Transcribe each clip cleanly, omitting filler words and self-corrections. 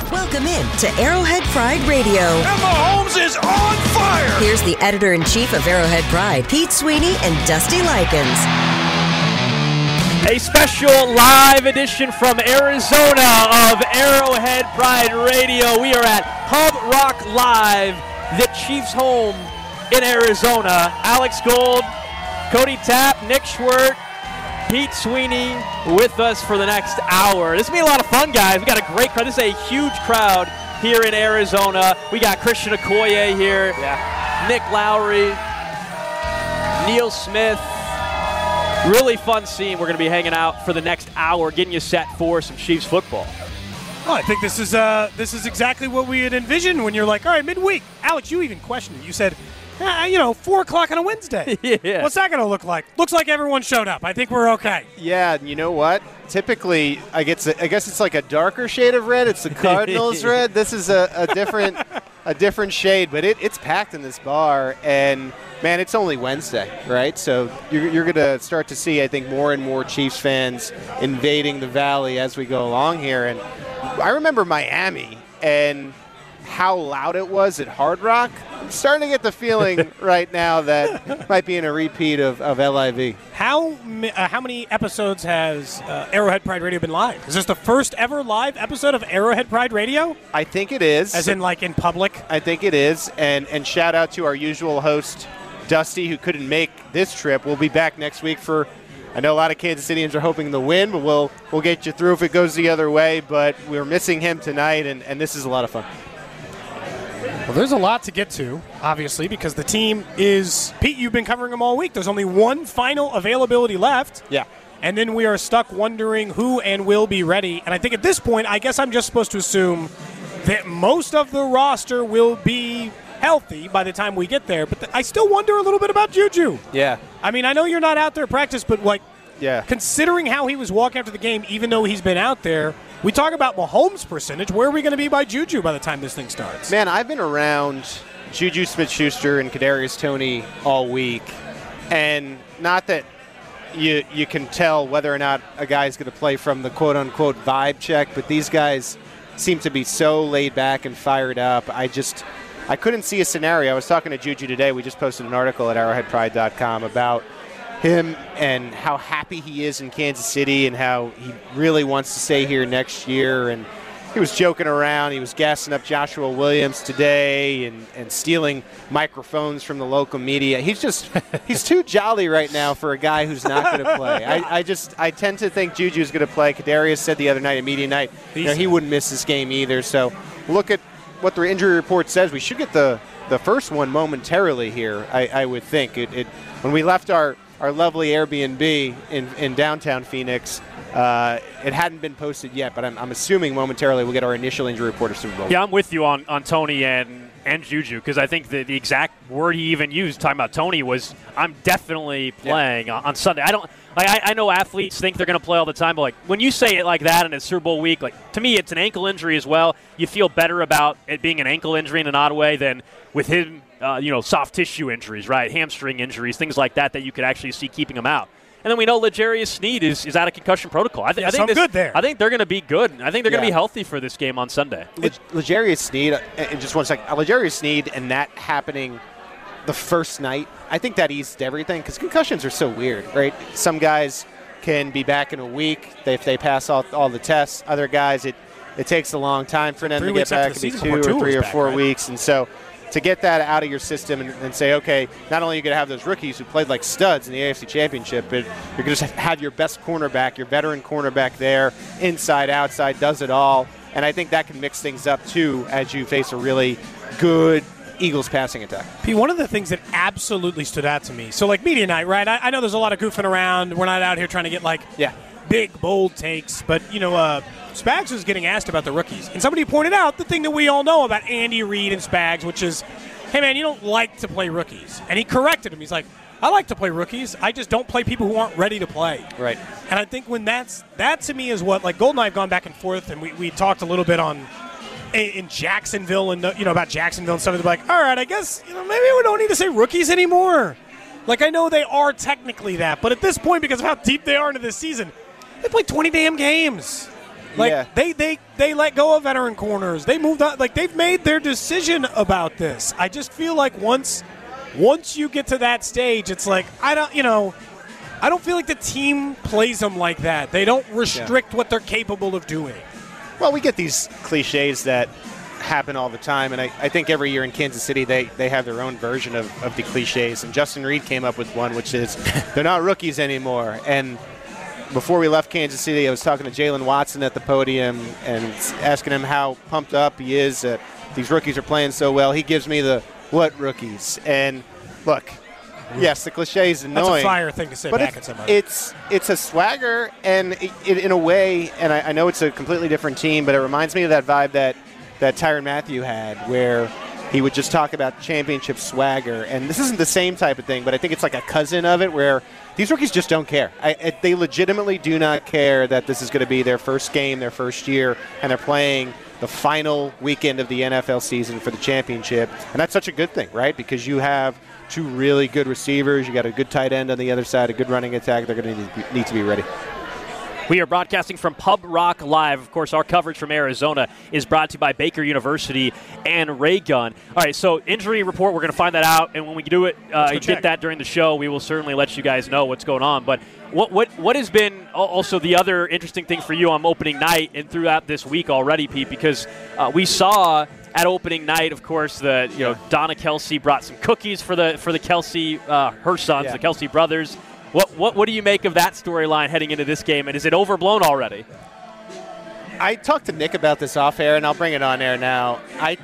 Welcome in to Arrowhead Pride Radio. And Mahomes is on fire! Here's the editor-in-chief of Arrowhead Pride, Pete Sweeney and Dusty Likens. A special live edition from Arizona of Arrowhead Pride Radio. We are at Pub Rock Live, the Chiefs' home in Arizona. Alex Gold, Cody Tapp, Nick Schwert, Pete Sweeney with us for the next hour. This is going to be a lot of fun, guys. We got a great crowd. This is a huge crowd here in Arizona. We got Christian Okoye here, Nick Lowry, Neil Smith. Really fun scene. We're going to be hanging out for the next hour, getting you set for some Chiefs football. Well, I think this is exactly what we had envisioned when you're like, all right, midweek. Alex, you even questioned it. You said, 4 o'clock on a Wednesday. Yeah. What's that going to look like? Looks like everyone showed up. I think we're okay. Yeah, you know what? Typically, I guess it's like a darker shade of red. It's the Cardinals red. This is a different shade, but it's packed in this bar, and man, it's only Wednesday, right? So you're going to start to see, I think, more and more Chiefs fans invading the Valley as we go along here. And I remember Miami and how loud it was at Hard Rock. I'm starting to get the feeling right now that might be in a repeat of LIV. How many episodes has Arrowhead Pride Radio been live? Is this the first ever live episode of Arrowhead Pride Radio? I think it is. As in, like, in public? I think it is. And shout out to our usual host, Dusty, who couldn't make this trip. We'll be back next week for, I know a lot of Kansas Cityans are hoping to win, but we'll get you through if it goes the other way. But we're missing him tonight, and this is a lot of fun. Well, there's a lot to get to, obviously, because the team is, Pete, you've been covering them all week. There's only one final availability left. Yeah. And then we are stuck wondering who and will be ready. And I think at this point, I guess I'm just supposed to assume that most of the roster will be healthy by the time we get there. But I still wonder a little bit about Juju. Yeah. I mean, I know you're not out there at practice, but, considering how he was walking after the game, even though he's been out there, we talk about Mahomes' percentage. Where are we going to be by Juju by the time this thing starts? Man, I've been around Juju Smith-Schuster and Kadarius Toney all week, and not that you can tell whether or not a guy's going to play from the quote-unquote vibe check, but these guys seem to be so laid back and fired up. I couldn't see a scenario. I was talking to Juju today. We just posted an article at arrowheadpride.com about him and how happy he is in Kansas City and how he really wants to stay here next year. And he was joking around. He was gassing up Joshua Williams today and stealing microphones from the local media. He's too jolly right now for a guy who's not going to play. I tend to think Juju's going to play. Kadarius said the other night at media night he wouldn't miss this game either. So look at what the injury report says. We should get the first one momentarily here, I would think. When we left our lovely Airbnb in downtown Phoenix, it hadn't been posted yet, but I'm assuming momentarily we'll get our initial injury report of Super Bowl. Yeah, I'm with you on Toney and Juju, because I think the exact word he even used talking about Toney was, I'm definitely playing on Sunday. I know athletes think they're going to play all the time, but when you say it like that in a Super Bowl week, to me it's an ankle injury as well. You feel better about it being an ankle injury in an odd way than with him, soft tissue injuries, right? Hamstring injuries, things like that you could actually see keeping him out. And then we know L'Jarius Sneed is out of concussion protocol. I think good there. I think they're going to be good. I think they're going to be healthy for this game on Sunday. L'Jarius Sneed, just one second. L'Jarius Sneed and that happening the first night, I think that eased everything because concussions are so weird, right? Some guys can be back in a week if they pass all the tests. Other guys, it takes a long time for them to get back. It could be 2 or 3 or 4 weeks. And so to get that out of your system and say, okay, not only are you going to have those rookies who played like studs in the AFC Championship, but you're going to just have your best cornerback, your veteran cornerback there, inside, outside, does it all. And I think that can mix things up, too, as you face a really good Eagles passing attack. Pete, one of the things that absolutely stood out to me, so media night, right? I know there's a lot of goofing around. We're not out here trying to get big, bold takes, but, Spags was getting asked about the rookies. And somebody pointed out the thing that we all know about Andy Reid and Spags, which is, hey, man, you don't like to play rookies. And he corrected him. He's like, I like to play rookies. I just don't play people who aren't ready to play. Right. And I think when that to me is what, Gold and I have gone back and forth, and we talked a little bit in Jacksonville and, about Jacksonville and stuff. They're like, all right, I guess, maybe we don't need to say rookies anymore. I know they are technically that, but at this point, because of how deep they are into this season, they play 20 damn games. Like they let go of veteran corners. They moved on. Like they've made their decision about this. I just feel like once you get to that stage, it's like I don't feel like the team plays them like that. They don't restrict what they're capable of doing. Well, we get these cliches that happen all the time, and I think every year in Kansas City they have their own version of the cliches, and Justin Reed came up with one, which is they're not rookies anymore. And before we left Kansas City, I was talking to Jalen Watson at the podium and asking him how pumped up he is that these rookies are playing so well. He gives me the, what rookies? And look, yes, the cliche is annoying. That's a fire thing to say but back at somebody. It's a swagger, and it in a way, and I know it's a completely different team, but it reminds me of that vibe that Tyrann Mathieu had, where he would just talk about championship swagger. And this isn't the same type of thing, but I think it's like a cousin of it, where these rookies just don't care. They legitimately do not care that this is going to be their first game, their first year, and they're playing the final weekend of the NFL season for the championship. And that's such a good thing, right? Because you have two really good receivers. You got a good tight end on the other side, a good running attack. They're going to need to be ready. We are broadcasting from Pub Rock Live. Of course, our coverage from Arizona is brought to you by Baker University and Ray Gun. All right, so injury report, we're going to find that out, and when we do it, get that during the show, we will certainly let you guys know what's going on. But what has been also the other interesting thing for you on opening night and throughout this week already, Pete, because we saw at opening night, of course, Donna Kelce brought some cookies for the Kelce, her sons, the Kelce brothers. What do you make of that storyline heading into this game, and is it overblown already? I talked to Nick about this off air, and I'll bring it on air now.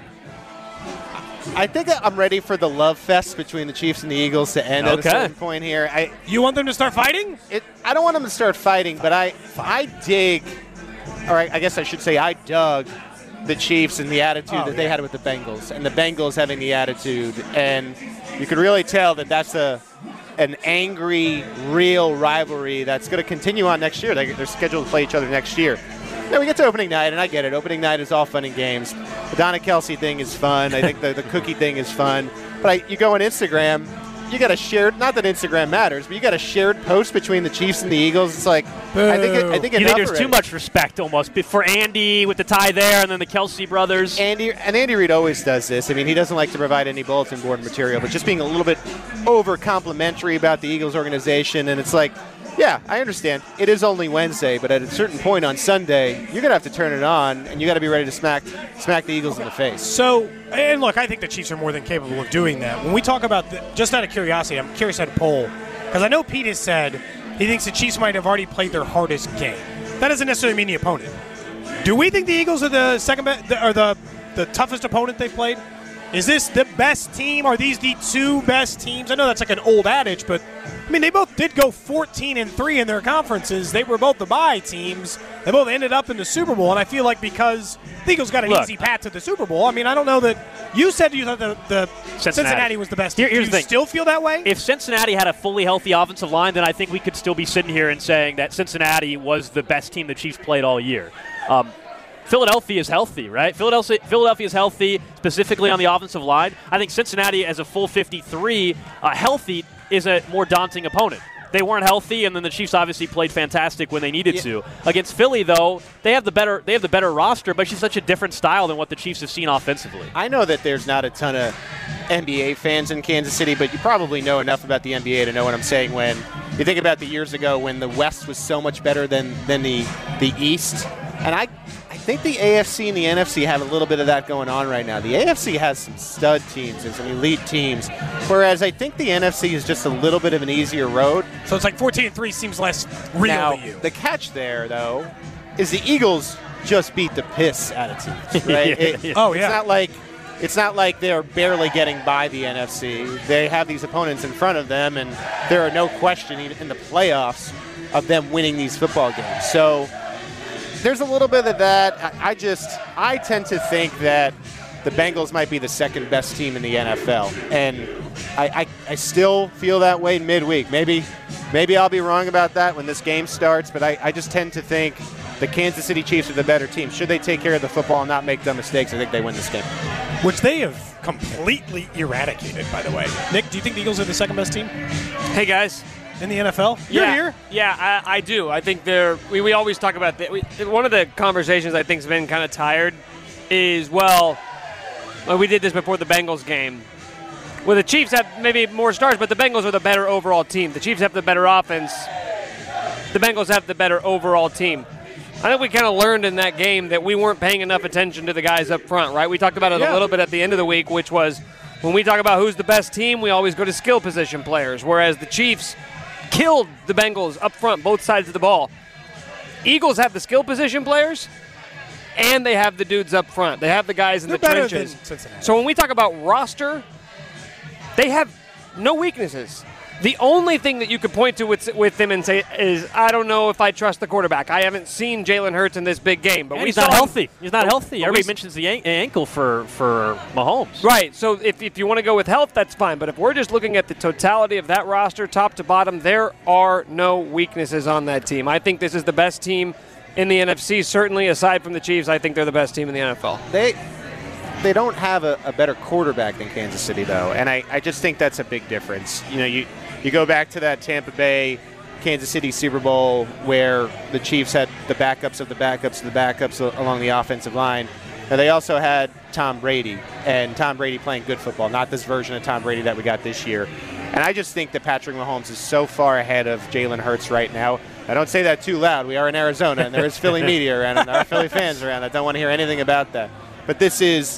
I think I'm ready for the love fest between the Chiefs and the Eagles to end at a certain point here. You want them to start fighting? I don't want them to start fighting, but I dig, or I guess I should say I dug the Chiefs and the attitude that they had with the Bengals, and the Bengals having the attitude. And you could really tell that that's an angry, real rivalry that's going to continue on next year. They're scheduled to play each other next year. Then we get to opening night, and I get it. Opening night is all fun and games. The Donna Kelce thing is fun. I think the cookie thing is fun. But you go on Instagram, you got a shared, not that Instagram matters, but you got a shared post between the Chiefs and the Eagles. It's like, I think you think there's too much respect almost for Andy with the tie there, and then the Kelce brothers. Andy Reid always does this. I mean, he doesn't like to provide any bulletin board material, but just being a little bit over complimentary about the Eagles organization. And it's like, yeah, I understand. It is only Wednesday, but at a certain point on Sunday, you're going to have to turn it on, and you got to be ready to smack the Eagles in the face. So, and look, I think the Chiefs are more than capable of doing that. When we talk about, just out of curiosity, I'm curious at a poll, because I know Pete has said he thinks the Chiefs might have already played their hardest game. That doesn't necessarily mean the opponent. Do we think the Eagles are the second best, or the toughest opponent they've played? Is this the best team? Are these the two best teams? I know that's like an old adage, but I mean, they both did go 14-3 in their conferences. They were both the bye teams. They both ended up in the Super Bowl, and I feel like because the Eagles got an easy path to the Super Bowl, I mean, I don't know that you said you thought the Cincinnati was the best team. Here's Do the you thing. Still feel that way? If Cincinnati had a fully healthy offensive line, then I think we could still be sitting here and saying that Cincinnati was the best team the Chiefs played all year. Philadelphia is healthy, right? Philadelphia is healthy, specifically on the offensive line. I think Cincinnati, as a full 53, healthy, is a more daunting opponent. They weren't healthy, and then the Chiefs obviously played fantastic when they needed to. Against Philly, though, they have the better roster, but it's just such a different style than what the Chiefs have seen offensively. I know that there's not a ton of NBA fans in Kansas City, but you probably know enough about the NBA to know what I'm saying when you think about the years ago when the West was so much better than the East. And I think the AFC and the NFC have a little bit of that going on right now. The AFC has some stud teams and some elite teams, whereas I think the NFC is just a little bit of an easier road. So it's like 14-3 seems less real to you. The catch there, though, is the Eagles just beat the piss out of teams, right? It's not like they're barely getting by the NFC. They have these opponents in front of them, and there are no question in the playoffs of them winning these football games. So there's a little bit of that. I tend to think that the Bengals might be the second best team in the NFL, and I still feel that way midweek. Maybe I'll be wrong about that when this game starts, but I just tend to think the Kansas City Chiefs are the better team. Should they take care of the football and not make dumb mistakes, I think they win this game. Which they have completely eradicated, by the way. Nick, do you think the Eagles are the second best team? Hey, guys. in the NFL? You're here? Yeah, I do. I think we always talk about that. One of the conversations I think has been kind of tired is, well, we did this before the Bengals game. Well, the Chiefs have maybe more stars, but the Bengals are the better overall team. The Chiefs have the better offense. The Bengals have the better overall team. I think we kind of learned in that game that we weren't paying enough attention to the guys up front, right? We talked about it a little bit at the end of the week, which was when we talk about who's the best team, we always go to skill position players, whereas the Chiefs killed the Bengals up front, both sides of the ball. Eagles have the skill position players, and they have the dudes up front. They have the guys in the trenches. So when we talk about roster, they have no weaknesses. The only thing that you could point to with them and say is, I don't know if I trust the quarterback. I haven't seen Jalen Hurts in this big game. But he's not healthy. He's not healthy. Everybody mentions the ankle for Mahomes. Right. So if you want to go with health, that's fine. But if we're just looking at the totality of that roster, top to bottom, there are no weaknesses on that team. I think this is the best team in the NFC. Certainly, aside from the Chiefs, I think they're the best team in the NFL. They don't have a better quarterback than Kansas City, though. And I just think that's a big difference. You go back to that Tampa Bay, Kansas City Super Bowl where the Chiefs had the backups of the backups of the backups along the offensive line. And they also had Tom Brady, and Tom Brady playing good football, not this version of Tom Brady that we got this year. And I just think that Patrick Mahomes is so far ahead of Jalen Hurts right now. I don't say that too loud. We are in Arizona, and there is Philly media around, and there are Philly fans around. I don't want to hear anything about that. But this is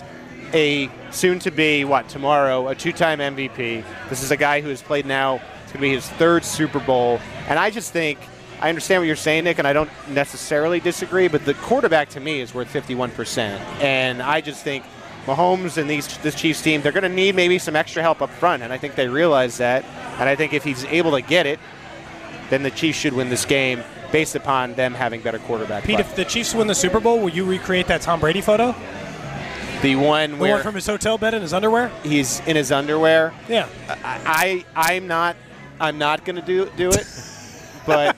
a soon-to-be, tomorrow, a two-time MVP. This is a guy who has played now. It's going to be his third Super Bowl. And I just think, I understand what you're saying, Nick, and I don't necessarily disagree, but the quarterback to me is worth 51%. And I just think Mahomes and this Chiefs team, they're going to need maybe some extra help up front, and I think they realize that. And I think if he's able to get it, then the Chiefs should win this game based upon them having better quarterback play. Pete, if the Chiefs win the Super Bowl, will you recreate that Tom Brady photo? The one from his hotel bed in his underwear? He's in his underwear. Yeah. I'm not going to do it. But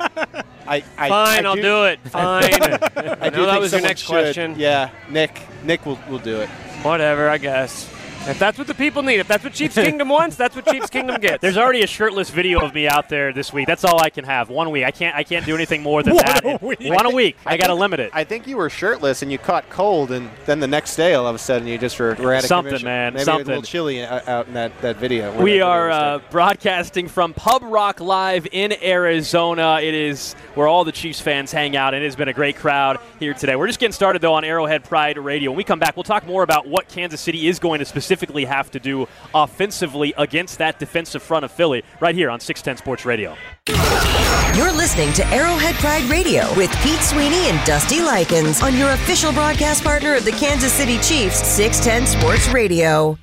I'll do it. Fine. I know that was your next question. Yeah, Nick will do it. Whatever, I guess. If that's what the people need, if that's what Chiefs Kingdom wants, that's what Chiefs Kingdom gets. There's already a shirtless video of me out there this week. That's all I can have. 1 week. I can't do anything more than that. 1 a week. I got to limit it. I think you were shirtless and you caught cold, and then the next day, all of a sudden, you just were at a something, commission. Man. Maybe something. It was a little chilly out in that video. We are broadcasting from Pub Rock Live in Arizona. It is where all the Chiefs fans hang out, and it has been a great crowd here today. We're just getting started, though, on Arrowhead Pride Radio. When we come back, we'll talk more about what Kansas City is going to specifically have to do offensively against that defensive front of Philly right here on 610 Sports Radio. You're listening to Arrowhead Pride Radio with Pete Sweeney and Dusty Likens on your official broadcast partner of the Kansas City Chiefs, 610 Sports Radio.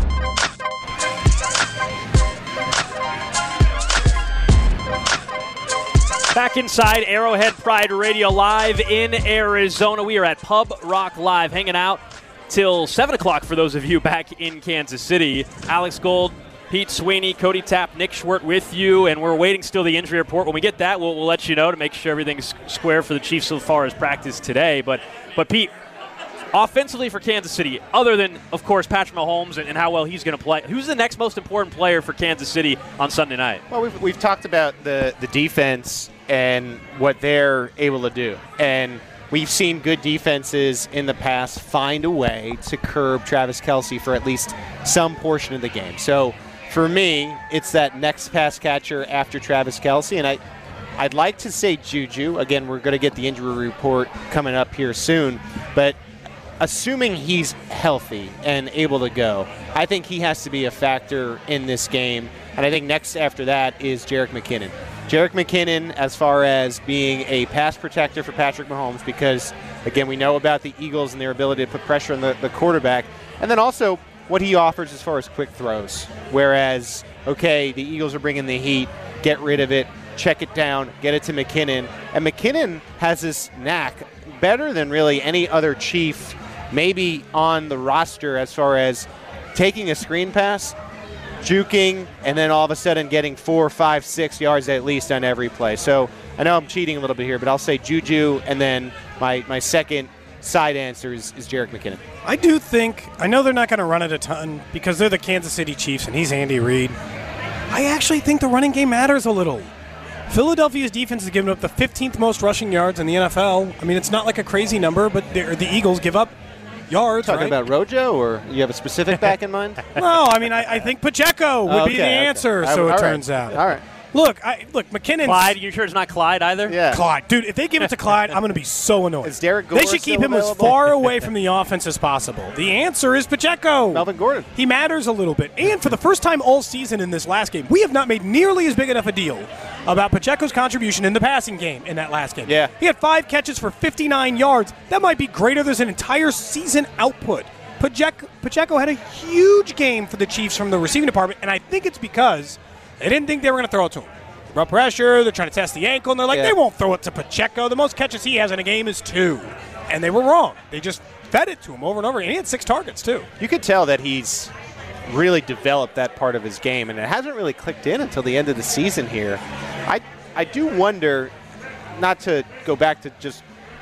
Back inside Arrowhead Pride Radio live in Arizona. We are at Pub Rock Live hanging out till 7 o'clock for those of you back in Kansas City. Alex Gold, Pete Sweeney, Cody Tapp, Nick Schwert with you, and we're waiting still the injury report. When we get that, we'll let you know to make sure everything's square for the Chiefs so far as practice today. But Pete, offensively for Kansas City, other than, of course, Patrick Mahomes and how well he's going to play, who's the next most important player for Kansas City on Sunday night? Well, we've talked about the defense and what they're able to do. And we've seen good defenses in the past find a way to curb Travis Kelce for at least some portion of the game. So for me, it's that next pass catcher after Travis Kelce. And I'd like to say Juju. Again, we're going to get the injury report coming up here soon. But assuming he's healthy and able to go, I think he has to be a factor in this game. And I think next after that is Jerick McKinnon. Jerick McKinnon, as far as being a pass protector for Patrick Mahomes, because, again, we know about the Eagles and their ability to put pressure on the quarterback. And then also what he offers as far as quick throws. Whereas, okay, the Eagles are bringing the heat, get rid of it, check it down, get it to McKinnon. And McKinnon has this knack, better than really any other Chief maybe on the roster, as far as taking a screen pass, juking, and then all of a sudden getting 4, 5, 6 yards at least on every play. So I know I'm cheating a little bit here, but I'll say Juju, and then my second side answer is Jerick McKinnon. I know they're not going to run it a ton because they're the Kansas City Chiefs and he's Andy Reid. I actually think the running game matters a little. Philadelphia's defense has given up the 15th most rushing yards in the NFL. I mean, it's not like a crazy number, but the Eagles give up yards. Talking right? about Rojo, or you have a specific back in mind? No, I mean, I think Pacheco would be the answer, so it turns out. All right. Look, McKinnon's... Clyde, you sure it's not Clyde either? Yeah. Clyde. Dude, if they give it to Clyde, I'm going to be so annoyed. Is Derek Gore They should keep him available? as far away from the offense as possible. The answer is Pacheco. Melvin Gordon. He matters a little bit. And for the first time all season in this last game, we have not made nearly as big enough a deal about Pacheco's contribution in the passing game in that last game. Yeah. He had 5 catches for 59 yards. That might be greater than an entire season output. Pacheco had a huge game for the Chiefs from the receiving department, and I think it's because they didn't think they were going to throw it to him. Brought pressure, they're trying to test the ankle, and they're like, they won't throw it to Pacheco. The most catches he has in a game is 2. And they were wrong. They just fed it to him over and over, and he had 6 targets, too. You could tell that he's really developed that part of his game, and it hasn't really clicked in until the end of the season here. I do wonder, not to go back to just,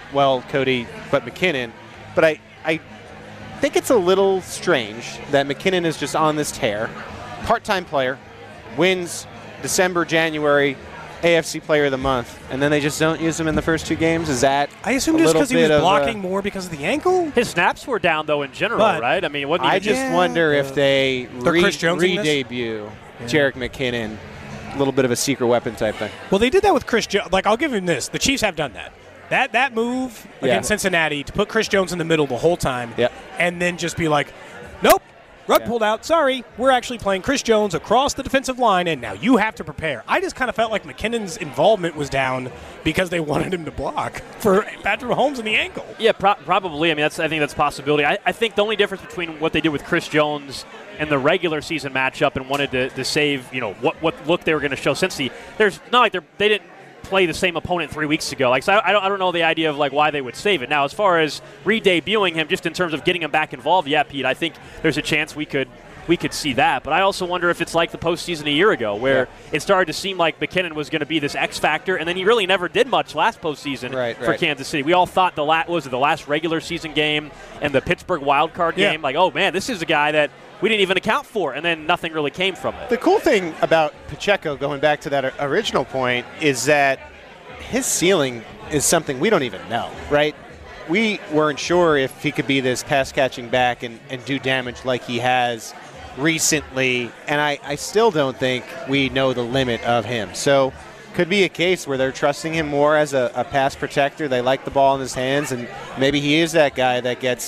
Cody, but McKinnon, but I think it's a little strange that McKinnon is just on this tear. Part-time player, wins December, January, AFC Player of the Month, and then they just don't use him in the first 2 games? Is that I assume just because he was blocking more because of the ankle? His snaps were down, though, in general, right? I mean, I just wonder if they Chris Jones re-debut Jerick McKinnon, a little bit of a secret weapon type thing. Well, they did that with Chris Jones. Like, I'll give him this. The Chiefs have done that. That move against Cincinnati to put Chris Jones in the middle the whole time and then just be like, nope, rug pulled out. Sorry, we're actually playing Chris Jones across the defensive line, and now you have to prepare. I just kind of felt like McKinnon's involvement was down because they wanted him to block for Patrick Mahomes in the ankle. Yeah, probably. I mean, I think that's a possibility. I think the only difference between what they did with Chris Jones and the regular season matchup and wanted to save, what look they were going to show since there's not like they didn't play the same opponent 3 weeks ago. Like, so I don't know the idea of like why they would save it. Now, as far as re-debuting him, just in terms of getting him back involved, yeah, Pete, I think there's a chance we could see that. But I also wonder if it's like the postseason a year ago, where it started to seem like McKinnon was going to be this X factor, and then he really never did much last postseason for Kansas City. We all thought the last regular season game and the Pittsburgh wild card game, like, oh man, this is a guy that we didn't even account for, and then nothing really came from it. The cool thing about Pacheco, going back to that original point, is that his ceiling is something we don't even know, right? We weren't sure if he could be this pass-catching back and do damage like he has recently, and I still don't think we know the limit of him. So could be a case where they're trusting him more as a pass protector. They like the ball in his hands, and maybe he is that guy that gets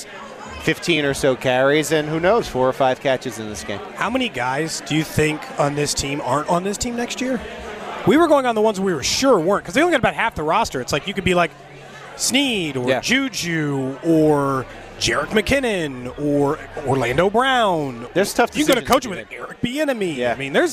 15 or so carries, and who knows, 4 or 5 catches in this game. How many guys do you think on this team aren't on this team next year? We were going on the ones we were sure weren't, because they only got about half the roster. It's like you could be like Snead or Juju or Jerick McKinnon or Orlando Brown. There's tough decisions. You got to coach him with Eric Bieniemy. Yeah. I mean, there's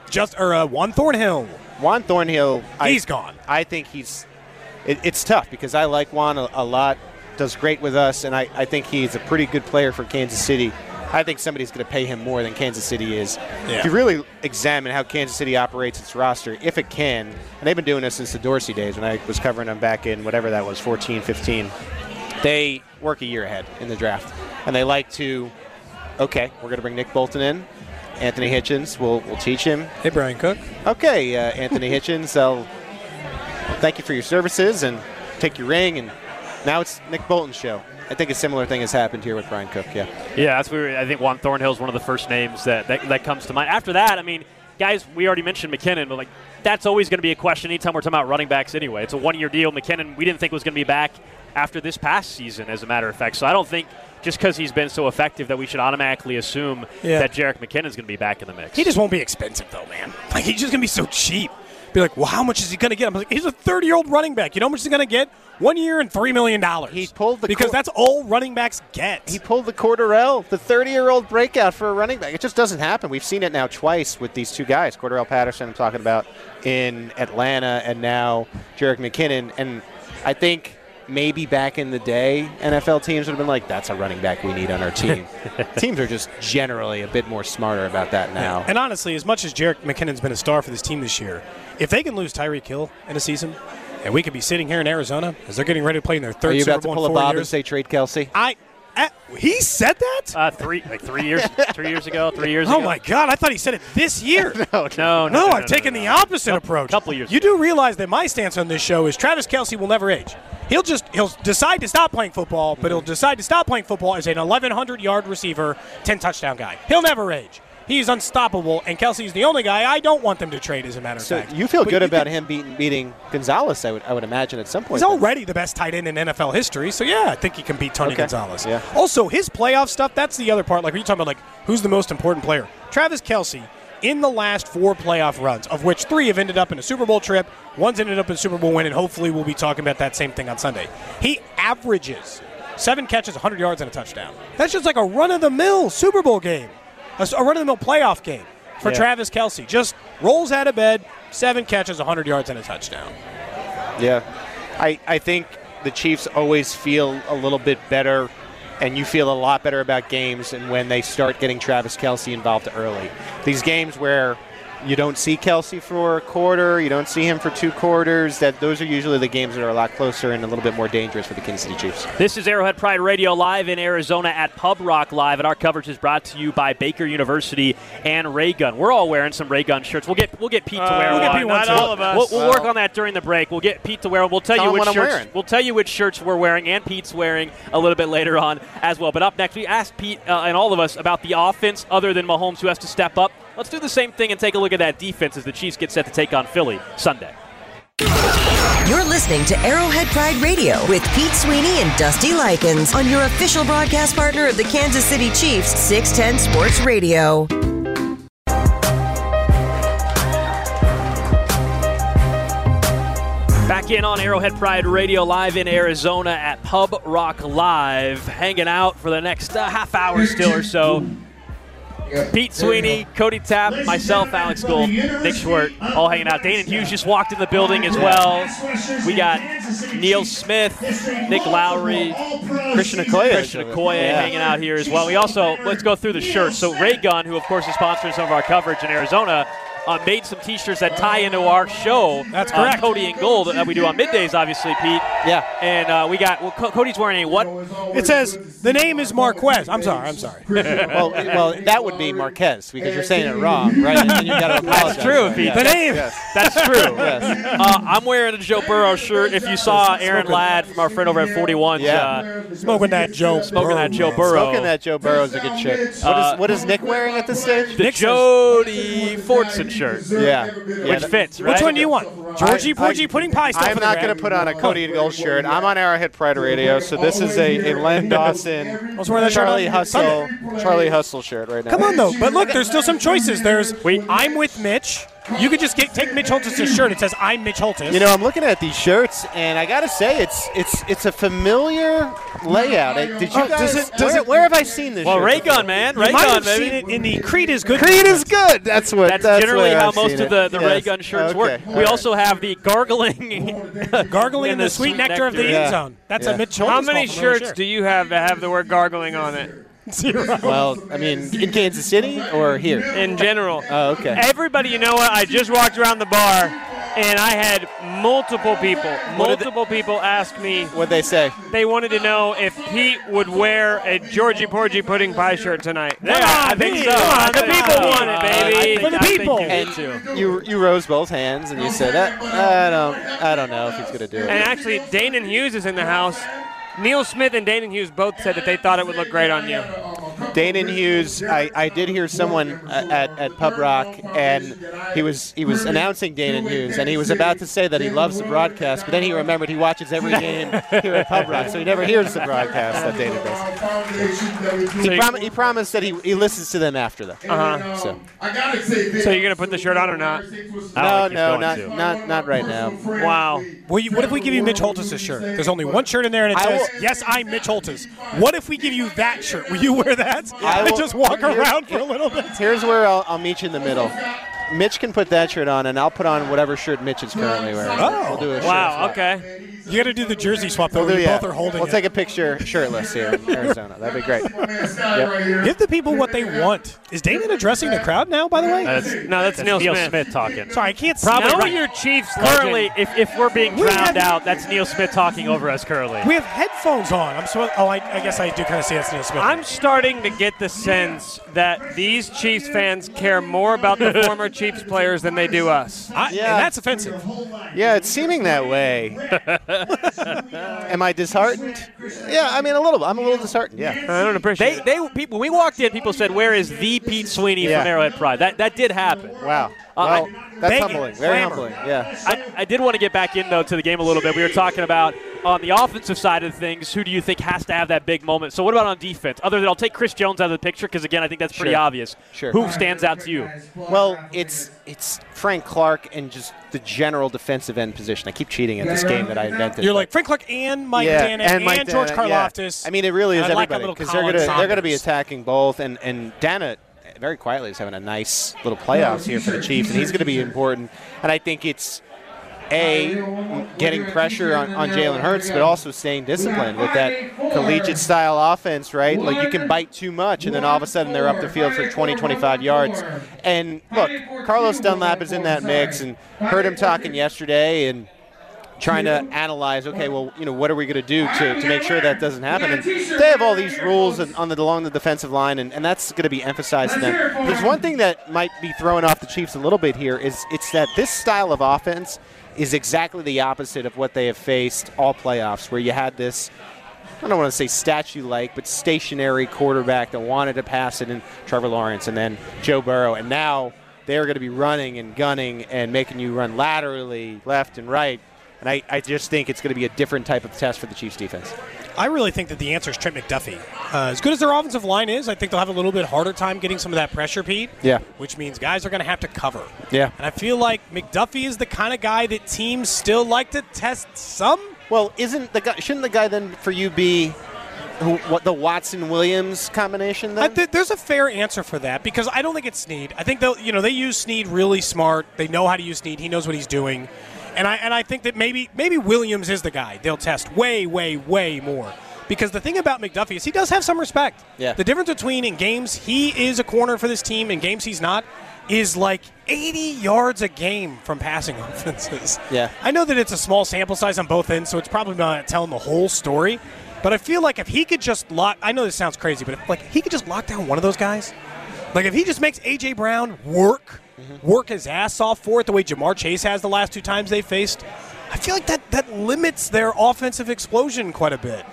Juan Thornhill. Juan Thornhill, he's gone. I think it's tough because I like Juan a lot. Does great with us, and I think he's a pretty good player for Kansas City. I think somebody's going to pay him more than Kansas City is. Yeah. If you really examine how Kansas City operates its roster, if it can, and they've been doing this since the Dorsey days when I was covering them back in whatever that was, 14, 15, they work a year ahead in the draft. And they like to, okay, we're going to bring Nick Bolton in. Anthony Hitchens, we'll teach him. Hey, Brian Cook. Okay, Anthony Hitchens, I'll thank you for your services and take your ring, and now it's Nick Bolton's show. I think a similar thing has happened here with Brian Cook, Yeah, that's where I think Juan Thornhill is one of the first names that comes to mind. After that, I mean, guys, we already mentioned McKinnon, but that's always going to be a question anytime we're talking about running backs anyway. It's a one-year deal. McKinnon, we didn't think was going to be back after this past season, as a matter of fact. So I don't think just because he's been so effective that we should automatically assume that Jerick McKinnon's going to be back in the mix. He just won't be expensive, though, man. He's just going to be so cheap. Be like, well, how much is he going to get? I'm like, he's a 30-year-old running back. You know how much he's going to get? 1 year and $3 million. He pulled because that's all running backs get. He pulled the Cordarrelle, the 30-year-old breakout for a running back. It just doesn't happen. We've seen it now twice with these two guys, Cordarrelle Patterson I'm talking about in Atlanta, and now Jerick McKinnon. And I think maybe back in the day, NFL teams would have been like, that's a running back we need on our team. Teams are just generally a bit more smarter about that now. And honestly, as much as Jerick McKinnon's been a star for this team this year, if they can lose Tyreek Hill in a season, and we could be sitting here in Arizona as they're getting ready to play in their third Super Bowl in 4 years. Are you about to pull a Bob and say trade Kelsey? He said that? 3 years ago. Oh my God! I thought he said it this year. No, I've taken the opposite approach. Couple years. You do realize that my stance on this show is Travis Kelce will never age. He'll decide to stop playing football, but he'll decide to stop playing football as an 1,100-yard receiver, 10-touchdown guy. He'll never age. He's unstoppable, and Kelce's the only guy I don't want them to trade, as a matter of fact. So you feel good about him beating Gonzalez, I would imagine, at some point. He's already the best tight end in NFL history, so yeah, I think he can beat Tony Gonzalez. Yeah. Also, his playoff stuff, that's the other part. Like, when you're talking about, like, who's the most important player? Travis Kelce, in the last 4 playoff runs, of which 3 have ended up in a Super Bowl trip, one's ended up in a Super Bowl win, and hopefully we'll be talking about that same thing on Sunday. He averages 7 catches, 100 yards, and a touchdown. That's just like a run-of-the-mill Super Bowl game, a run-of-the-mill playoff game for Travis Kelce. Just rolls out of bed, 7 catches, 100 yards, and a touchdown. Yeah. I think the Chiefs always feel a little bit better, and you feel a lot better about games and when they start getting Travis Kelce involved early. These games where you don't see Kelce for a quarter, you don't see him for 2 quarters, those are usually the games that are a lot closer and a little bit more dangerous for the Kansas City Chiefs. This is Arrowhead Pride Radio live in Arizona at Pub Rock Live, and our coverage is brought to you by Baker University and Ray Gun. We're all wearing some Ray Gun shirts. We'll get Pete to wear one. Not all of us. We'll work on that during the break. We'll get Pete to wear one. We'll tell you which shirts we're wearing, and Pete's wearing a little bit later on as well. But up next, we asked Pete and all of us about the offense other than Mahomes, who has to step up. Let's do the same thing and take a look at that defense as the Chiefs get set to take on Philly Sunday. You're listening to Arrowhead Pride Radio with Pete Sweeney and Dusty Likens on your official broadcast partner of the Kansas City Chiefs, 610 Sports Radio. Back in on Arrowhead Pride Radio live in Arizona at Pub Rock Live, hanging out for the next half hour still or so. Pete Sweeney, Cody Tapp, myself, Alex Gould, Nick Schwert, all hanging out. Dana Hughes just walked in the building as well. We got Neil Smith, Nick Lowry, Christian Okoye hanging out here as well. We also, let's go through the shirts. So Ray Gun, who of course is sponsoring some of our coverage in Arizona, made some T-shirts that tie into our show. That's correct. Cody and Gold that we do on middays, obviously, Pete. Yeah. And we got Cody's wearing a what? It says the name is Marquez. I'm sorry. well, that would be Marquez because you're saying it wrong, right? And then you got to apologize. That's true, Pete. The name. That's true. Yes. I'm wearing a Joe Burrow shirt. If you saw Aaron Ladd from our friend over at 41, smoking that Joe Burrow. Smoking that Joe Burrow is a good shirt. What is Nick wearing at this stage? The Jody Fortson shirt. Yeah. Which fits, right? Which one do you want? Georgie Porgy pudding pie stuff. I'm not going to put on a Cody and Gold shirt. I'm on Arrowhead Pride Radio, so this is a Len Dawson, Charlie Hustle shirt right now. Come on, though. But look, there's still some choices. There's I'm with Mitch. You could just take Mitch Holtis' shirt. It says I'm Mitch Holtis. You know, I'm looking at these shirts, and I got to say, it's a familiar layout. Did you guys? Where have I seen this? Well, shirt Ray Gun, man. Ray Gun, baby. Seen it in the Creed is good. Creed is good. That's generally how most of the yes. Ray Gun shirts work. We also have the gargling in the sweet nectar of the end zone. That's a Mitch Holtis. How many shirts do you have that have the word gargling on it? 0. Well, I mean, in Kansas City or here? In general. Oh, okay. Everybody, you know what? I just walked around the bar, and I had multiple people ask me. What'd they say? They wanted to know if Pete would wear a Georgie Porgy pudding pie shirt tonight. I think so. The people want it, baby. For the people. And you rose both hands and you said, I don't know if he's going to do it. And actually, Dana Hughes is in the house. Neil Smith and Dana Hughes both said that they thought it would look great on you. Dana Hughes, I did hear someone at Pub Rock, and he was announcing Dana Hughes, and he was about to say that he loves the broadcast, but then he remembered he watches every game here at Pub Rock, so he never hears the broadcast that Dana does. He promised that he listens to them after them. So you're going to put the shirt on or not? No, not right now. Wow. What if we give you Mitch Holtis' shirt? There's only one shirt in there, and it says, yes, I'm Mitch Holtis. What if we give you that shirt? Will you wear that? And just walk around for a little bit? Here's where I'll meet you in the middle. Mitch can put that shirt on, and I'll put on whatever shirt Mitch is currently wearing. Oh. We'll do a shirt Wow, swap. okay. You got to do the jersey swap, though. We'll Both are holding We'll it. take a picture shirtless here in Arizona. That'd be great. Yep. Give the people what they want. Is Damon addressing the crowd now, by the way? That's Neil Smith. talking. Sorry, I can't see. Probably Know right. your Chiefs Currently, legend. if we're being We drowned have- out, that's Neil Smith talking over us currently. We have headphones on. I guess I do kind of see that's Neil Smith. I'm starting to get the sense that these Chiefs fans care more about the former Chiefs players than they do us. And that's offensive. Yeah, it's seeming that way. Am I disheartened? Yeah, I mean a little. I'm a little disheartened. Yeah. I don't appreciate it. When we walked in, people said, "Where is the Pete Sweeney Yeah. from Arrowhead Pride?" That did happen. Wow. Well, that's begging, humbling. Very clamor. humbling. Yeah. I did want to get back in, though, to the game a little bit. We were talking about on the offensive side of things, who do you think has to have that big moment? So what about on defense? Other than I'll take Chris Jones out of the picture because, again, I think that's pretty Sure. obvious. Sure. Who stands out to you? Well, it's Frank Clark and just the general defensive end position. I keep cheating at this game that I invented. You're like Frank Clark and Mike Dana and, Mike George Dana, yeah. Karlaftis. I mean, it really is I'd like a everybody little because Colin they're gonna be Saunders. attacking both, and Dana very quietly is having a nice little playoffs here for the Chiefs, and he's going to be important. And I think it's getting pressure on Jalen Hurts, but also staying disciplined with that collegiate style offense, right? Like you can bite too much, and then all of a sudden they're up the field for 20, 25 yards. And look, Carlos Dunlap is in that mix, and heard him talking yesterday, and trying to analyze, okay, well, what are we going to do to make sure that doesn't happen? And they have all these rules along the defensive line, and that's going to be emphasized to them. There's one thing that might be throwing off the Chiefs a little bit here is it's that this style of offense is exactly the opposite of what they have faced all playoffs, where you had this, I don't want to say statue-like, but stationary quarterback that wanted to pass it in Trevor Lawrence and then Joe Burrow, and now they're going to be running and gunning and making you run laterally left and right. And I just think it's going to be a different type of test for the Chiefs defense. I really think that the answer is Trent McDuffie. As good as their offensive line is, I think they'll have a little bit harder time getting some of that pressure, Pete. Yeah. Which means guys are going to have to cover. Yeah. And I feel like McDuffie is the kind of guy that teams still like to test some. Well, shouldn't the guy then for you be the Watson-Williams combination then? There's a fair answer for that because I don't think it's Snead. I think they use Snead really smart. They know how to use Snead. He knows what he's doing. And I think that maybe Williams is the guy they'll test way, way, way more. Because the thing about McDuffie is he does have some respect. Yeah. The difference between in games he is a corner for this team, in games he's not, is like 80 yards a game from passing offenses. Yeah. I know that it's a small sample size on both ends, so it's probably not telling the whole story. But I feel like if he could just I know this sounds crazy, but if he could just lock down one of those guys, like if he just makes A.J. Brown work his ass off for it the way Jamar Chase has the last two times they faced, I feel like that limits their offensive explosion quite a bit.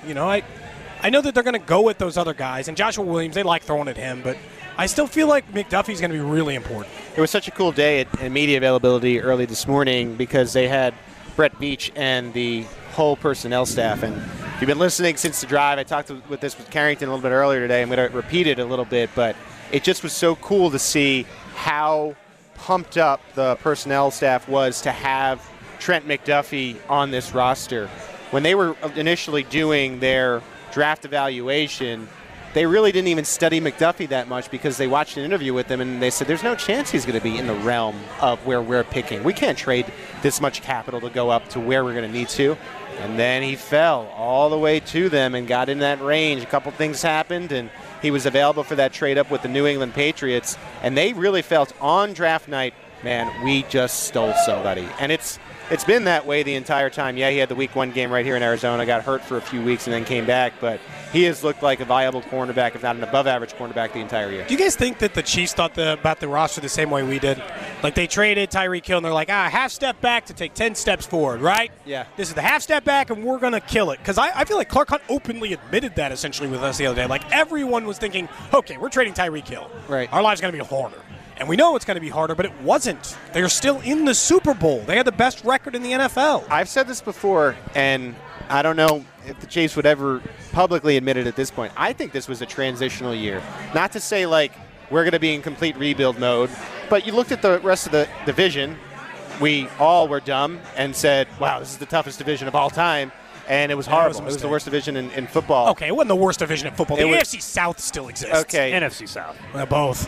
I know that they're going to go with those other guys, and Joshua Williams, they like throwing at him, but I still feel like McDuffie's going to be really important. It was such a cool day at media availability early this morning because they had Brett Beach and the whole personnel staff. And if you've been listening since the drive, I talked with Carrington a little bit earlier today. I'm going to repeat it a little bit, but it just was so cool to see how pumped up the personnel staff was to have Trent McDuffie on this roster. When they were initially doing their draft evaluation, they really didn't even study McDuffie that much because they watched an interview with him and they said there's no chance he's going to be in the realm of where we're picking. We can't trade this much capital to go up to where we're going to need to. And then he fell all the way to them and got in that range. A couple things happened, and he was available for that trade up with the New England Patriots. And they really felt on draft night, man, we just stole somebody. And it's been that way the entire time. Yeah, he had the week 1 game right here in Arizona, got hurt for a few weeks and then came back. But he has looked like a viable cornerback, if not an above-average cornerback the entire year. Do you guys think that the Chiefs thought about the roster the same way we did? Like they traded Tyreek Hill and they're like, half step back to take 10 steps forward, right? Yeah. This is the half step back and we're going to kill it. Because I feel like Clark Hunt openly admitted that essentially with us the other day. Like everyone was thinking, okay, we're trading Tyreek Hill. Right. Our life's going to be harder. And we know it's going to be harder, but it wasn't. They're still in the Super Bowl. They had the best record in the NFL. I've said this before, and I don't know if the Chiefs would ever publicly admit it at this point. I think this was a transitional year. Not to say, like, we're going to be in complete rebuild mode, but you looked at the rest of the division. We all were dumb and said, wow, this is the toughest division of all time. And it was horrible. It was the worst division in football. Okay, it wasn't the worst division in football. The AFC South still exists. Okay. NFC South. Both.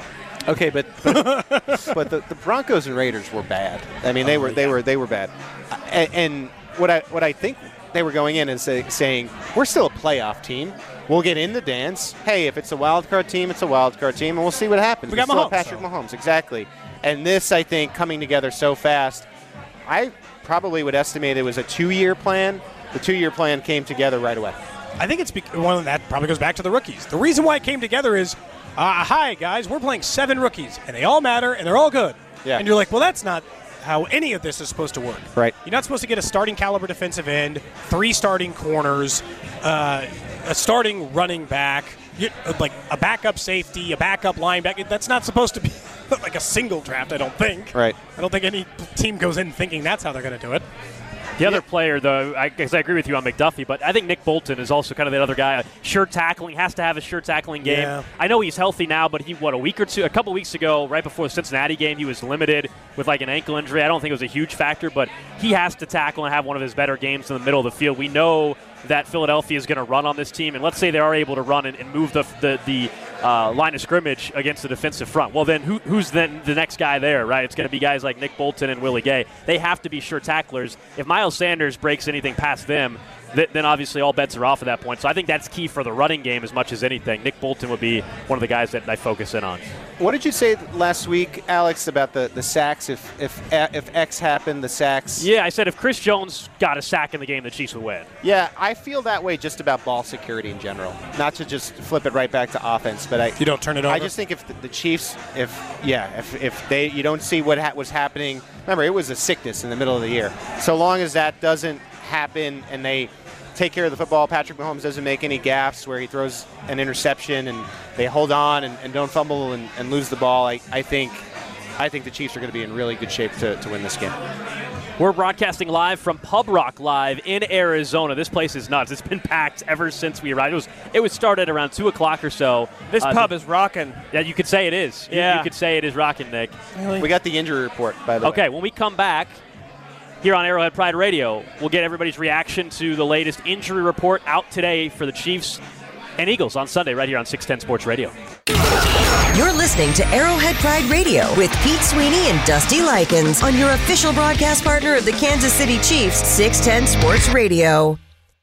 Okay, but the Broncos and Raiders were bad. I mean, they were bad. And what I think they were going in and saying, we're still a playoff team. We'll get in the dance. Hey, if it's a wild card team, it's a wild card team, and we'll see what happens. We got still Mahomes, have Patrick Mahomes, exactly. And this, I think, coming together so fast, I probably would estimate it was a 2-year plan. The 2-year plan came together right away. I think it's one of that probably goes back to the rookies. The reason why it came together is, hi, guys, we're playing 7 rookies, and they all matter, and they're all good. Yeah. And you're like, well, that's not how any of this is supposed to work. Right. You're not supposed to get a starting caliber defensive end, 3 starting corners, a starting running back, like a backup safety, a backup linebacker. That's not supposed to be like a single draft, I don't think. Right. I don't think any team goes in thinking that's how they're going to do it. The other player, though, I guess I agree with you on McDuffie, but I think Nick Bolton is also kind of that other guy. Sure tackling, has to have a sure tackling game. Yeah. I know he's healthy now, but a couple weeks ago, right before the Cincinnati game, he was limited with like an ankle injury. I don't think it was a huge factor, but he has to tackle and have one of his better games in the middle of the field. We know that Philadelphia is going to run on this team, and let's say they are able to run and move the line of scrimmage against the defensive front. Well, then who's then the next guy there, right? It's going to be guys like Nick Bolton and Willie Gay. They have to be sure tacklers. If Miles Sanders breaks anything past them, then obviously all bets are off at that point. So I think that's key for the running game as much as anything. Nick Bolton would be one of the guys that I focus in on. What did you say last week, Alex, about the sacks? If X happened, the sacks? Yeah, I said if Chris Jones got a sack in the game, the Chiefs would win. Yeah, I feel that way just about ball security in general. Not to just flip it right back to offense, but you don't turn it over. I just think if the Chiefs, if they you don't see what was happening. Remember, it was a sickness in the middle of the year. So long as that doesn't happen and they take care of the football, Patrick Mahomes doesn't make any gaffes where he throws an interception and they hold on and don't fumble and lose the ball. I think the Chiefs are going to be in really good shape to win this game. We're broadcasting live from Pub Rock Live in Arizona. This place is nuts. It's been packed ever since we arrived. It was started around 2 o'clock or so. This pub is rocking. Yeah, you could say it is. Yeah. You could say it is rocking, Nick. Really? We got the injury report, by the way. Okay, when we come back here on Arrowhead Pride Radio, we'll get everybody's reaction to the latest injury report out today for the Chiefs and Eagles on Sunday right here on 610 Sports Radio. You're listening to Arrowhead Pride Radio with Pete Sweeney and Dusty Likens on your official broadcast partner of the Kansas City Chiefs, 610 Sports Radio.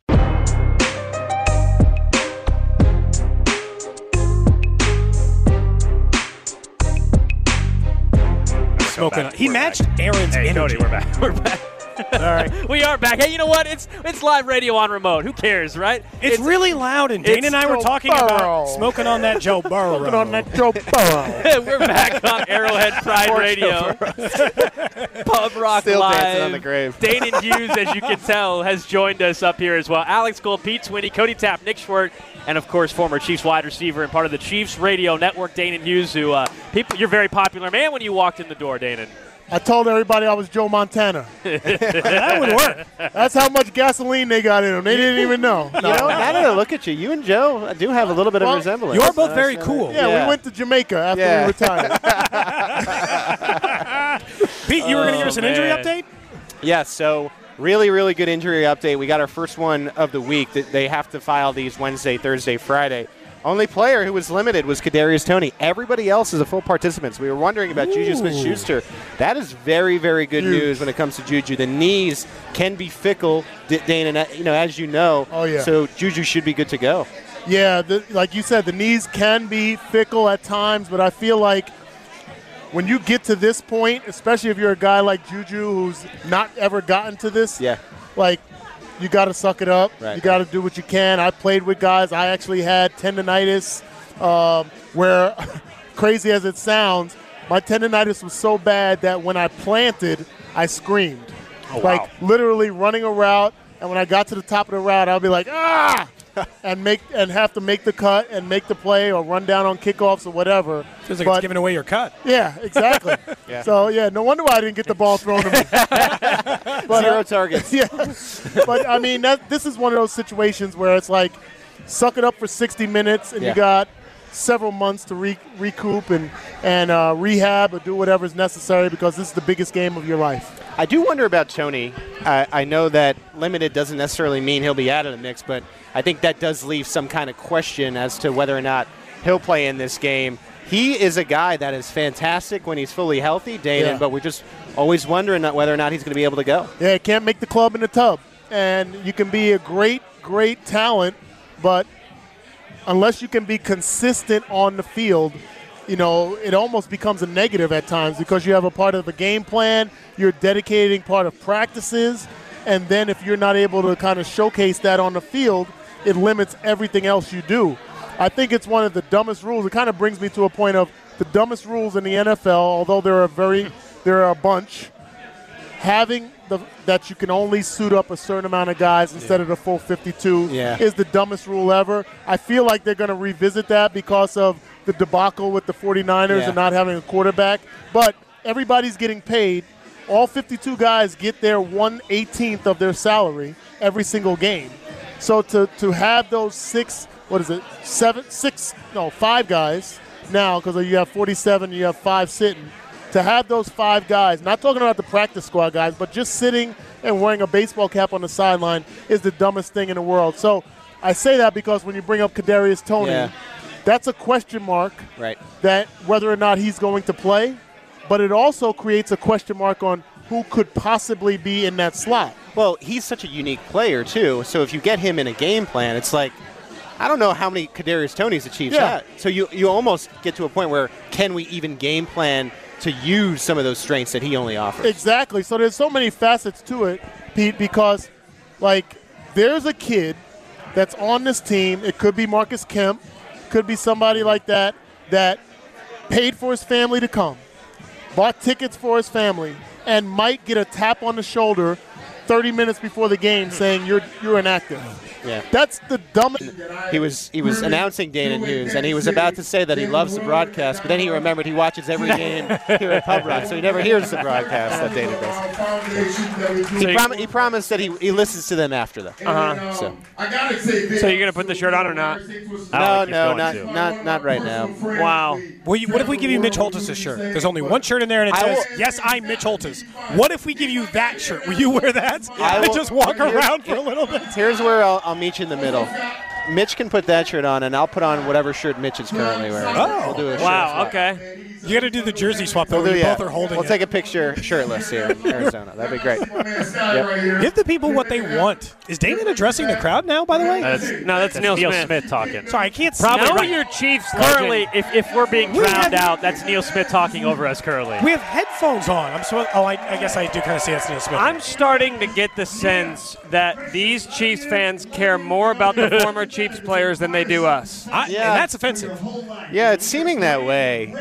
Smoking. He matched Aaron's Hey, energy. Cody, we're back. We're back. All right. We are back. Hey, you know what? It's live radio on remote. Who cares, right? It's really loud, and Dane and I were talking about smoking on that Joe Burrow. Smoking on that Joe Burrow. We're back on Arrowhead Pride Radio. Pub Rock Still Live. dancing on the grave. Dane and Hughes, as you can tell, has joined us up here as well. Alex Gold, Pete Sweeney, Cody Tapp, Nick Schwartz, and, of course, former Chiefs wide receiver and part of the Chiefs radio network, Dane and Hughes, who you're a very popular man when you walked in the door, Dane. I told everybody I was Joe Montana. That would work. That's how much gasoline they got in them. They didn't even know. You know, now that I look at you, you and Joe do have a little bit of resemblance. You're both very cool. Yeah, we went to Jamaica after we retired. Pete, you were going to give us an injury update? Yeah, so really, really good injury update. We got our first one of the week. They have to file these Wednesday, Thursday, Friday. Only player who was limited was Kadarius Toney. Everybody else is a full participant. So we were wondering about Juju Smith-Schuster. That is very, very good news when it comes to Juju. The knees can be fickle, Dane, and as you know. Oh, yeah. So Juju should be good to go. Yeah, like you said, the knees can be fickle at times, but I feel like when you get to this point, especially if you're a guy like Juju who's not ever gotten to this, like you got to suck it up. Right. You got to do what you can. I played with guys. I actually had tendonitis where, crazy as it sounds, my tendonitis was so bad that when I planted, I screamed. Oh, wow. Like literally running a route, and when I got to the top of the route, I'll be like, ah! and have to make the cut and make the play or run down on kickoffs or whatever. Feels like it's giving away your cut. Yeah, exactly. So, no wonder why I didn't get the ball thrown to me. But, 0 targets. Yeah. But, I mean, this is one of those situations where it's like suck it up for 60 minutes and you got several months to recoup and rehab or do whatever's necessary because this is the biggest game of your life. I do wonder about Toney. I know that limited doesn't necessarily mean he'll be out of the mix, but I think that does leave some kind of question as to whether or not he'll play in this game. he is a guy that is fantastic when he's fully healthy, Danon, but we're just always wondering whether or not he's going to be able to go. Yeah, can't make the club in the tub. And you can be a great talent, but unless you can be consistent on the field, you know, it almost becomes a negative at times because you have a part of the game plan, you're dedicating part of practices, and then if you're not able to kind of showcase that on the field, it limits everything else you do. I think it's one of the dumbest rules. It kind of brings me to a point of the dumbest rules in the NFL, although there are a bunch. Having that you can only suit up a certain amount of guys instead of the full 52 is the dumbest rule ever. I feel like they're going to revisit that because of the debacle with the 49ers and not having a quarterback. But everybody's getting paid. All 52 guys get their 1/18th of their salary every single game. So to have those 5 guys now, because you have 47, you have 5 sitting, to have those 5 guys, not talking about the practice squad guys, but just sitting and wearing a baseball cap on the sideline is the dumbest thing in the world. So I say that because when you bring up Kadarius Toney, that's a question mark that whether or not he's going to play, but it also creates a question mark on who could possibly be in that slot. Well, he's such a unique player, too, so if you get him in a game plan, it's like, I don't know how many Kadarius Toney's the Chiefs had. So you almost get to a point where can we even game plan to use some of those strengths that he only offers? Exactly. So there's so many facets to it, Pete, because, like, there's a kid that's on this team. It could be Marcus Kemp, could be somebody like that paid for his family to come, bought tickets for his family, and might get a tap on the shoulder 30 minutes before the game saying you're inactive. Yeah. That's the dumbest. He was announcing Danon Hughes, and he was about to say that he loves the broadcast, but then he remembered he watches every game here at Pub Rock, so he never hears the broadcast that Danon does. He promised that he listens to them after them. So you're going to put the shirt on or not? No, not right now. Wow. What if we give you Mitch Holthus' shirt? There's only one shirt in there, and it says, "Yes, I'm Mitch Holthus." What if we give you that shirt? Will you wear that and just walk around for a little bit? Here's where I'll meet you in the middle. Mitch can put that shirt on, and I'll put on whatever shirt Mitch is currently wearing. Oh, we'll do a wow, okay. You got to do the jersey swap, though. Both are holding We'll take a picture shirtless here in Arizona. That'd be great. Give the people what they want. Is Danon addressing the crowd now, by the way? That's Neil Smith talking. Sorry, I can't see. Probably Now right. Your Chiefs currently, if we're being drowned out, that's Neil Smith talking over us currently. We have headphones on. I guess I do kind of see that's Neil Smith. I'm starting to get the sense that these Chiefs fans care more about the former Chiefs players than they do us. And that's offensive. Yeah, it's seeming that way.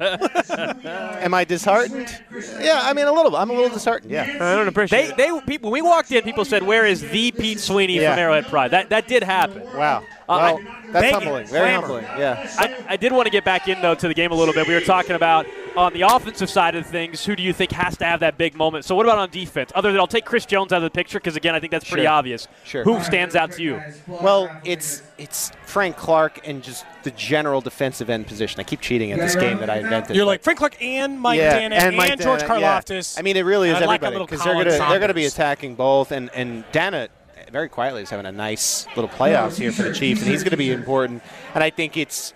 Am I disheartened? Yeah, I mean a little. I'm a little disheartened. Yeah, I don't appreciate it. When we walked in, people said, "Where is the Pete Sweeney from Arrowhead Pride?" That did happen. Wow. Well, that's humbling. Very humbling. Yeah. I did want to get back in though to the game a little bit. We were talking about on the offensive side of things, who do you think has to have that big moment? So what about on defense? Other than I'll take Chris Jones out of the picture because again I think that's pretty obvious. Sure. Who stands out to you? Well, it's Frank Clark and just the general defensive end position. I keep cheating at this game that I invented. You're like Frank Clark and Mike Dannett and George Karlaftis. I mean, it really is everybody because they're going to be attacking both, and Dannett very quietly is having a nice little playoffs here for the Chiefs, and he's going to be important. And I think it's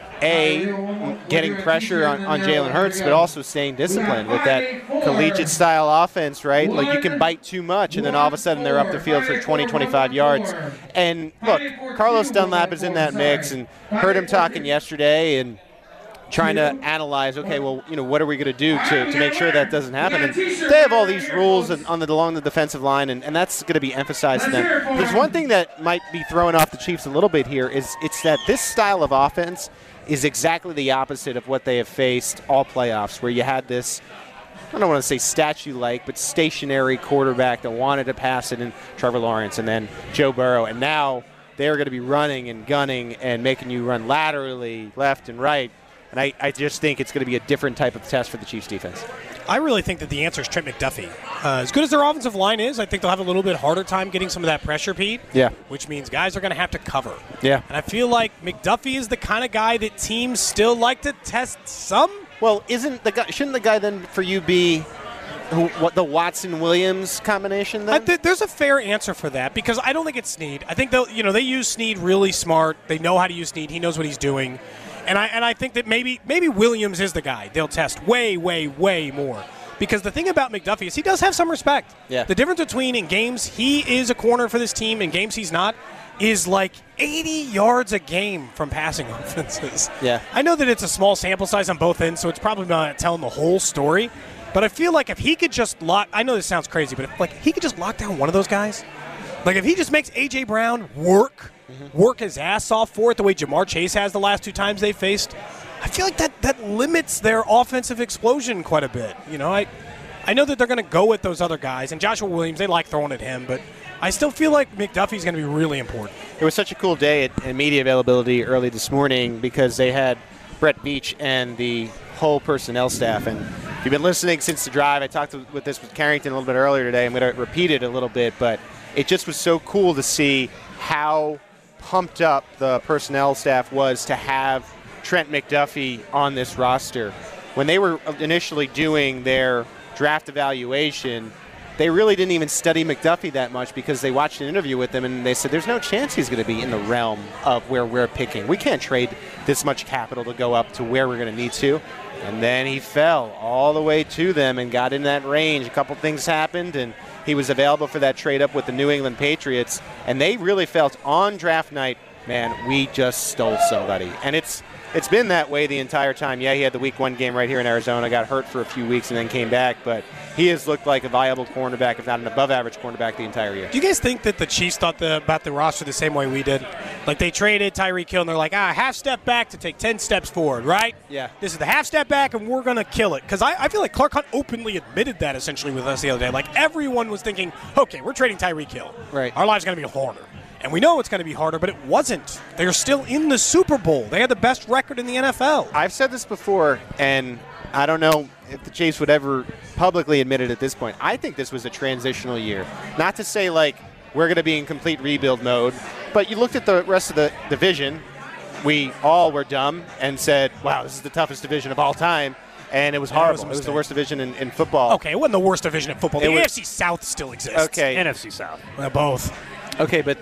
getting pressure on Jalen Hurts, but also staying disciplined with that collegiate-style offense, right? Like you can bite too much, and then all of a sudden they're up the field for 20, 25 yards. And look, Carlos Dunlap is in that mix, and heard him talking yesterday and trying to analyze, okay, well, what are we going to do to make sure that doesn't happen? And they have all these rules along the defensive line, and that's going to be emphasized to them. There's one thing that might be throwing off the Chiefs a little bit here it's that this style of offense is exactly the opposite of what they have faced all playoffs, where you had this, I don't want to say statue-like, but stationary quarterback that wanted to pass it in Trevor Lawrence and then Joe Burrow. And now they're going to be running and gunning and making you run laterally left and right. And I just think it's going to be a different type of test for the Chiefs defense. I really think that the answer is Trent McDuffie. As good as their offensive line is, I think they'll have a little bit harder time getting some of that pressure, Pete. Yeah. Which means guys are going to have to cover. Yeah. And I feel like McDuffie is the kind of guy that teams still like to test some. Well, shouldn't the guy then for you be the Watson-Williams combination then? There's a fair answer for that because I don't think it's Snead. I think they use Snead really smart. They know how to use Snead. He knows what he's doing. And I think that maybe Williams is the guy they'll test way, way, way more. Because the thing about McDuffie is he does have some respect. Yeah. The difference between in games he is a corner for this team and games he's not is like 80 yards a game from passing offenses. Yeah. I know that it's a small sample size on both ends, so it's probably not telling the whole story. But I feel like if he could just I know this sounds crazy, but if he could just lock down one of those guys, like if he just makes A.J. Brown work his ass off for it the way Jamar Chase has the last 2 times they faced, I feel like that limits their offensive explosion quite a bit. I know that they're going to go with those other guys, and Joshua Williams, they like throwing at him, but I still feel like McDuffie's going to be really important. It was such a cool day at media availability early this morning because they had Brett Beach and the whole personnel staff. And if you've been listening since the drive, I talked with Carrington a little bit earlier today. I'm going to repeat it a little bit, but it just was so cool to see how pumped up the personnel staff was to have Trent McDuffie on this roster. When they were initially doing their draft evaluation, they really didn't even study McDuffie that much because they watched an interview with him and they said there's no chance he's going to be in the realm of where we're picking. We can't trade this much capital to go up to where we're going to need to. And then he fell all the way to them and got in that range. A couple things happened and he was available for that trade up with the New England Patriots. And they really felt on draft night, man, we just stole somebody. And it's been that way the entire time. Yeah, he had the week 1 game right here in Arizona, got hurt for a few weeks and then came back, but he has looked like a viable cornerback, if not an above-average cornerback the entire year. Do you guys think that the Chiefs thought about the roster the same way we did? Like they traded Tyreek Hill and they're like, half step back to take 10 steps forward, right? Yeah. This is the half step back and we're going to kill it. Because I feel like Clark Hunt openly admitted that essentially with us the other day. Like everyone was thinking, okay, we're trading Tyreek Hill. Right. Our life's going to be harder. And we know it's going to be harder, but it wasn't. They're still in the Super Bowl. They had the best record in the NFL. I've said this before, and I don't know if the Chiefs would ever publicly admit it at this point. I think this was a transitional year. Not to say, like, we're going to be in complete rebuild mode, but you looked at the rest of the division. We all were dumb and said, wow, this is the toughest division of all time. And it was horrible. It was the worst division in football. Okay, it wasn't the worst division in football. The AFC South still exists. Okay. NFC South. Both. Okay, but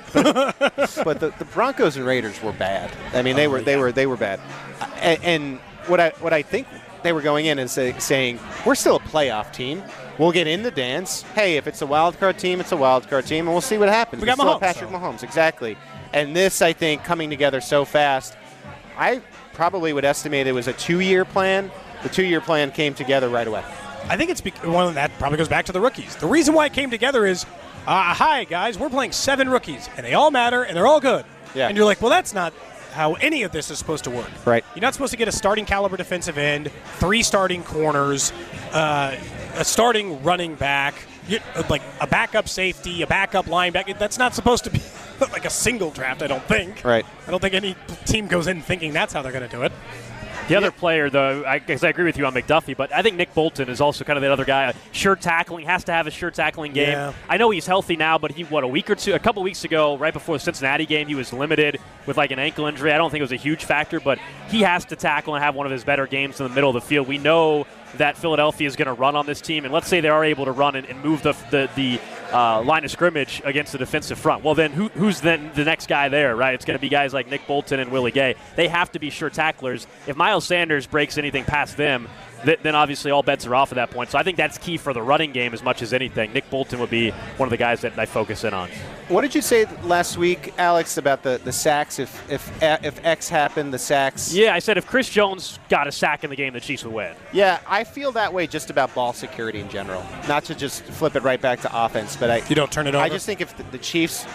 the Broncos and Raiders were bad. I mean, they were bad. And what I think they were going in and saying, we're still a playoff team. We'll get in the dance. Hey, if it's a wild card team, it's a wild card team, and we'll see what happens. We got still Mahomes, Patrick Mahomes, exactly. And this, I think, coming together so fast, I probably would estimate it was a 2-year plan. The 2-year plan came together right away. I think it's one of that probably goes back to the rookies. The reason why it came together is, hi, guys, we're playing 7 rookies, and they all matter, and they're all good. Yeah. And you're like, well, that's not how any of this is supposed to work. Right. You're not supposed to get a starting caliber defensive end, 3 starting corners, a starting running back, like a backup safety, a backup linebacker. That's not supposed to be like a single draft, I don't think. Right. I don't think any team goes in thinking that's how they're going to do it. The other player, though, I guess I agree with you on McDuffie, but I think Nick Bolton is also kind of that other guy. Sure tackling, has to have a sure tackling game. Yeah. I know he's healthy now, but a couple weeks ago, right before the Cincinnati game, he was limited with like an ankle injury. I don't think it was a huge factor, but he has to tackle and have one of his better games in the middle of the field. We know that Philadelphia is going to run on this team, and let's say they are able to run and move the line of scrimmage against the defensive front. Well, then who's then the next guy there, right? It's going to be guys like Nick Bolton and Willie Gay. They have to be sure tacklers. If Miles Sanders breaks anything past them, then obviously all bets are off at that point. So I think that's key for the running game as much as anything. Nick Bolton would be one of the guys that I focus in on. What did you say last week, Alex, about the sacks? If X happened, the sacks? Yeah, I said if Chris Jones got a sack in the game, the Chiefs would win. Yeah, I feel that way just about ball security in general. Not to just flip it right back to offense, but you don't turn it over. I just think if the Chiefs,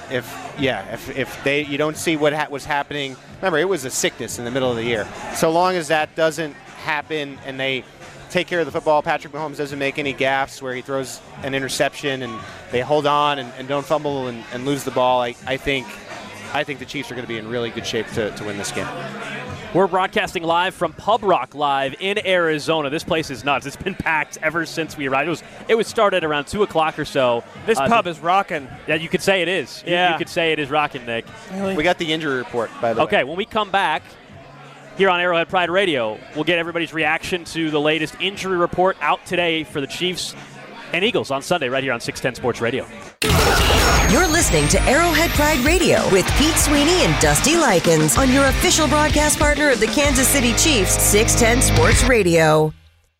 if you don't see what was happening. Remember, it was a sickness in the middle of the year. So long as that doesn't happen and they take care of the football, Patrick Mahomes doesn't make any gaffes where he throws an interception and they hold on and don't fumble and lose the ball. I think the Chiefs are going to be in really good shape to win this game. We're broadcasting live from Pub Rock Live in Arizona. This place is nuts. It's been packed ever since we arrived. It was started around 2 o'clock or so. This pub is rocking. Yeah, you could say it is. Yeah. You could say it is rocking, Nick. Really? We got the injury report, by the way. Okay, when we come back here on Arrowhead Pride Radio, we'll get everybody's reaction to the latest injury report out today for the Chiefs. and Eagles on Sunday right here on 610 Sports Radio. You're listening to Arrowhead Pride Radio with Pete Sweeney and Dusty Likens on your official broadcast partner of the Kansas City Chiefs, 610 Sports Radio.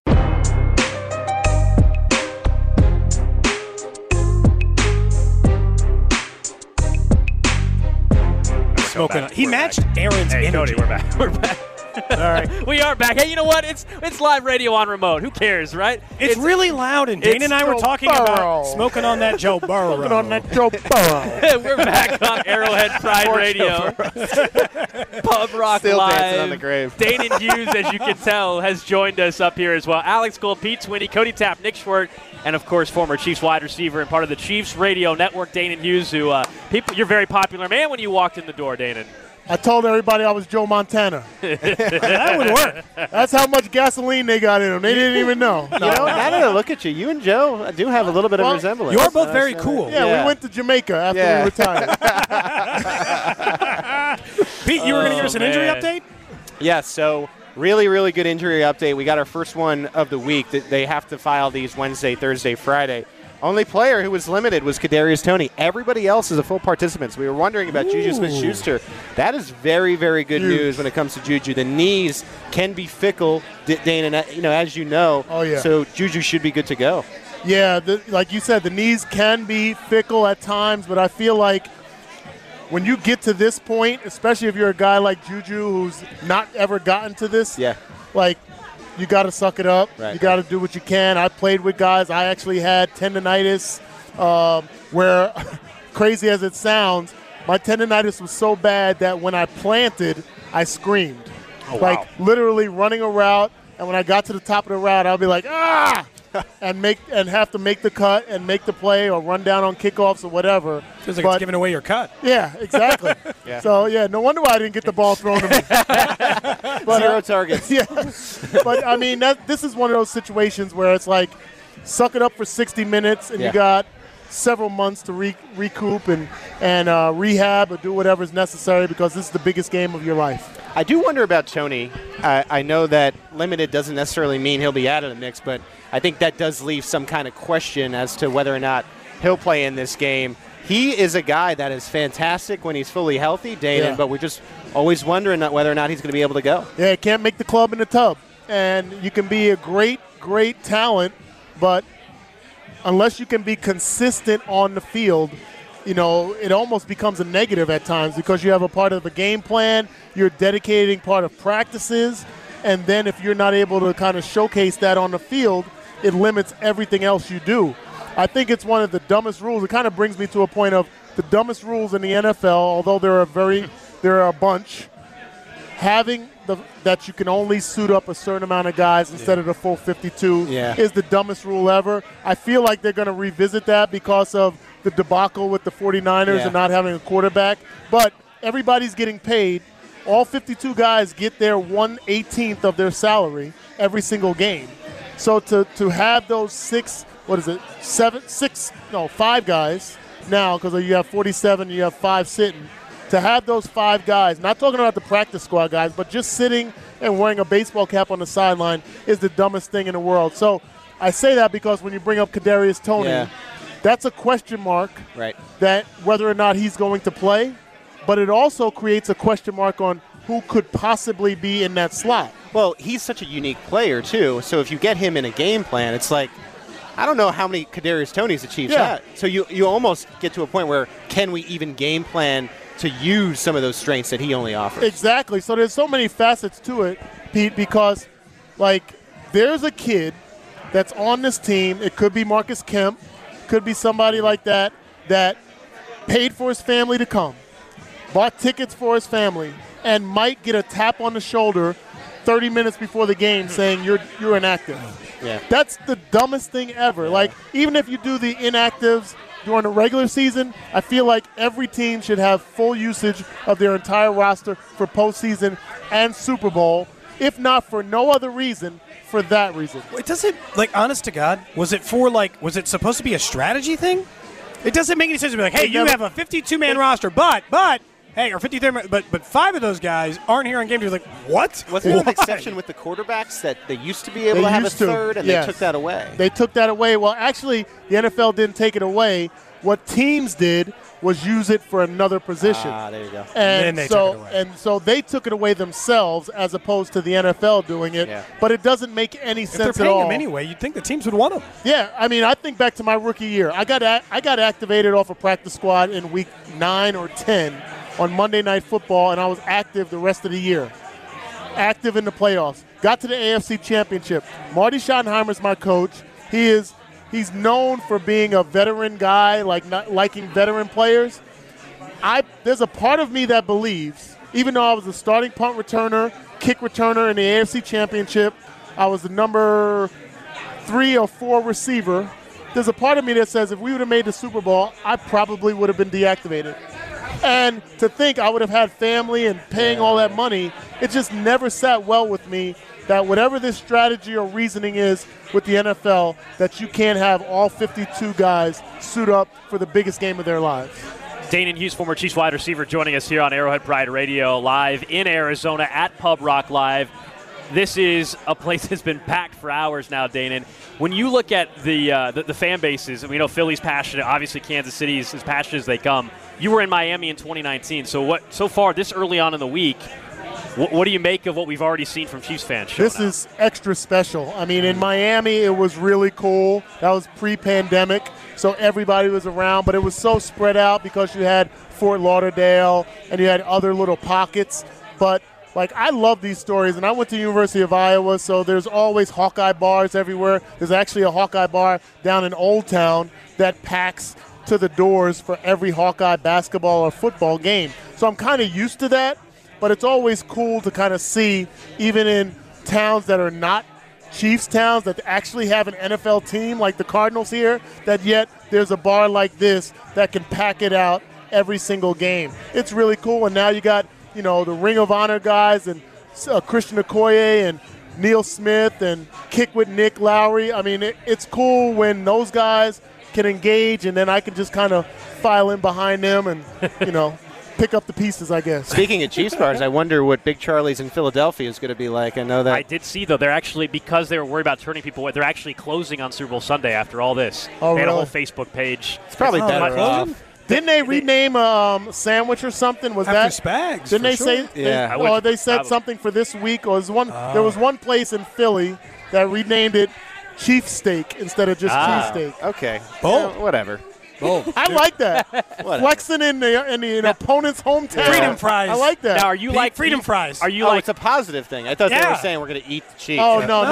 Smoking. He matched Aaron's energy. Cody, we're back. We're back. All right. We are back. Hey, you know what? It's live radio on remote. Who cares, right? It's really loud, and Dana and I were talking about smoking on that Joe Burrow. Smoking on that Joe Burrow. We're back on Arrowhead Pride Radio. Pub Rock Still Live. dancing on the grave. Dana Hughes, as you can tell, has joined us up here as well. Alex Gold, Pete Sweeney, Cody Tapp, Nick Schwerdt, and, of course, former Chiefs wide receiver and part of the Chiefs radio network, Dana Hughes, who you're very popular man when you walked in the door, Dana. I told everybody I was Joe Montana. That would work. That's how much gasoline they got in them. They didn't even know. You know, now that I look at you, you and Joe do have a little bit of resemblance. You're both very cool. Yeah, we went to Jamaica after we retired. Pete, you were going to give us an injury update? Yes, so really, really good injury update. We got our first one of the week. They have to file these Wednesday, Thursday, Friday. Only player who was limited was Kadarius Toney. Everybody else is a full participant. So we were wondering about Juju Smith-Schuster. That is very, very good news when it comes to Juju. The knees can be fickle, Dana, as you know. Oh, yeah. So Juju should be good to go. Yeah, like you said, the knees can be fickle at times, but I feel like when you get to this point, especially if you're a guy like Juju who's not ever gotten to this, you got to suck it up. Right. You got to do what you can. I played with guys. I actually had tendinitis where, crazy as it sounds, my tendinitis was so bad that when I planted, I screamed. Oh, wow. Like literally running a route, and when I got to the top of the route, I'll be like, ah! and have to make the cut and make the play or run down on kickoffs or whatever. Feels like it's giving away your cut. Yeah, exactly. So, no wonder why I didn't get the ball thrown to me. But, 0 targets. Yeah. But, I mean, this is one of those situations where it's like suck it up for 60 minutes and you got several months to recoup and rehab or do whatever's necessary because this is the biggest game of your life. I do wonder about Toney. I know that limited doesn't necessarily mean he'll be out of the mix, but I think that does leave some kind of question as to whether or not he'll play in this game. He is a guy that is fantastic when he's fully healthy, Dana, but we're just always wondering whether or not he's going to be able to go. Yeah, can't make the club in the tub. And you can be a great, great talent, but unless you can be consistent on the field, it almost becomes a negative at times because you have a part of the game plan, you're dedicating part of practices, and then if you're not able to kind of showcase that on the field, it limits everything else you do. I think it's one of the dumbest rules. It kind of brings me to a point of the dumbest rules in the NFL, although there are a bunch. Having that you can only suit up a certain amount of guys instead of the full 52 is the dumbest rule ever. I feel like they're going to revisit that because of the debacle with the 49ers and not having a quarterback. But everybody's getting paid. All 52 guys get their 1/18th of their salary every single game. So to have those 5 guys now, because you have 47, you have 5 sitting, to have those 5 guys, not talking about the practice squad guys, but just sitting and wearing a baseball cap on the sideline is the dumbest thing in the world. So I say that because when you bring up Kadarius Toney, that's a question mark that whether or not he's going to play, but it also creates a question mark on who could possibly be in that slot. Well, he's such a unique player, too, so if you get him in a game plan, it's like, I don't know how many Kadarius Toney's the Chiefs had. So you almost get to a point where can we even game plan to use some of those strengths that he only offers? Exactly. So there's so many facets to it, Pete, because, there's a kid that's on this team. It could be Marcus Kemp, could be somebody like that paid for his family to come, bought tickets for his family, and might get a tap on the shoulder 30 minutes before the game saying you're inactive. Yeah. That's the dumbest thing ever. Even if you do the inactives during the regular season, I feel like every team should have full usage of their entire roster for postseason and Super Bowl, if not for no other reason, for that reason. It doesn't, honest to God, was it supposed to be a strategy thing? It doesn't make any sense to be like, hey, you have a 52-man roster, but hey, our 53rd, but 5 of those guys aren't here on game day. You're like, what? Was there an exception with the quarterbacks that they used to be able to have a third, and they took that away? They took that away. Well, actually, the NFL didn't take it away. What teams did was use it for another position. There you go. And so they took it away themselves as opposed to the NFL doing it. Yeah. But it doesn't make any sense at all. If they're paying them anyway, you'd think the teams would want them. Yeah, I mean, I think back to my rookie year. I got activated off a practice squad in week 9 or 10 on Monday Night Football, and I was active the rest of the year. Active in the playoffs. Got to the AFC Championship. Marty Schottenheimer's my coach. He's known for being a veteran guy, like not liking veteran players. There's a part of me that believes, even though I was a starting punt returner, kick returner in the AFC Championship, I was the number 3 or 4 receiver. There's a part of me that says if we would have made the Super Bowl, I probably would have been deactivated. And to think I would have had family and paying all that money, it just never sat well with me that whatever this strategy or reasoning is with the NFL, that you can't have all 52 guys suit up for the biggest game of their lives. Danan Hughes, former Chiefs wide receiver, joining us here on Arrowhead Pride Radio, live in Arizona at Pub Rock Live. This is a place that's been packed for hours now, Danan. When you look at the fan bases, and we know Philly's passionate, obviously Kansas City is as passionate as they come. You were in Miami in 2019, so far this early on in the week, what do you make of what we've already seen from Chiefs fans? This is extra special. I mean, in Miami, it was really cool. That was pre-pandemic, so everybody was around, but it was so spread out because you had Fort Lauderdale and you had other little pockets. But, I love these stories, and I went to the University of Iowa, so there's always Hawkeye bars everywhere. There's actually a Hawkeye bar down in Old Town that packs to the doors for every Hawkeye basketball or football game. So I'm kind of used to that. But it's always cool to kind of see, even in towns that are not Chiefs towns that actually have an NFL team like the Cardinals here, that yet there's a bar like this that can pack it out every single game. It's really cool. And now you got, the Ring of Honor guys and Christian Okoye and Neil Smith and Kick with Nick Lowry. I mean, it's cool when those guys can engage, and then I can just kind of file in behind them and, pick up the pieces, I guess. Speaking of Chiefs bars, I wonder what Big Charlie's in Philadelphia is going to be like. I know that. I did see, though, they're actually, because they were worried about turning people away, they're actually closing on Super Bowl Sunday after all this. Oh, they had really? a whole Facebook page. It's probably better off. Didn't they rename Sandwich or something? Was After that Spags? Didn't they sure. say? Yeah. Or they said something for this week? Or there was one place in Philly that renamed it Chief Steak instead of just cheesesteak. Okay. Bold. Whatever. I like that. Flexing in the opponent's hometown. Freedom fries. I like that. Now, are you like freedom fries? Are you it's a positive thing. I thought they were saying we're going to eat the Chiefs. Oh, no.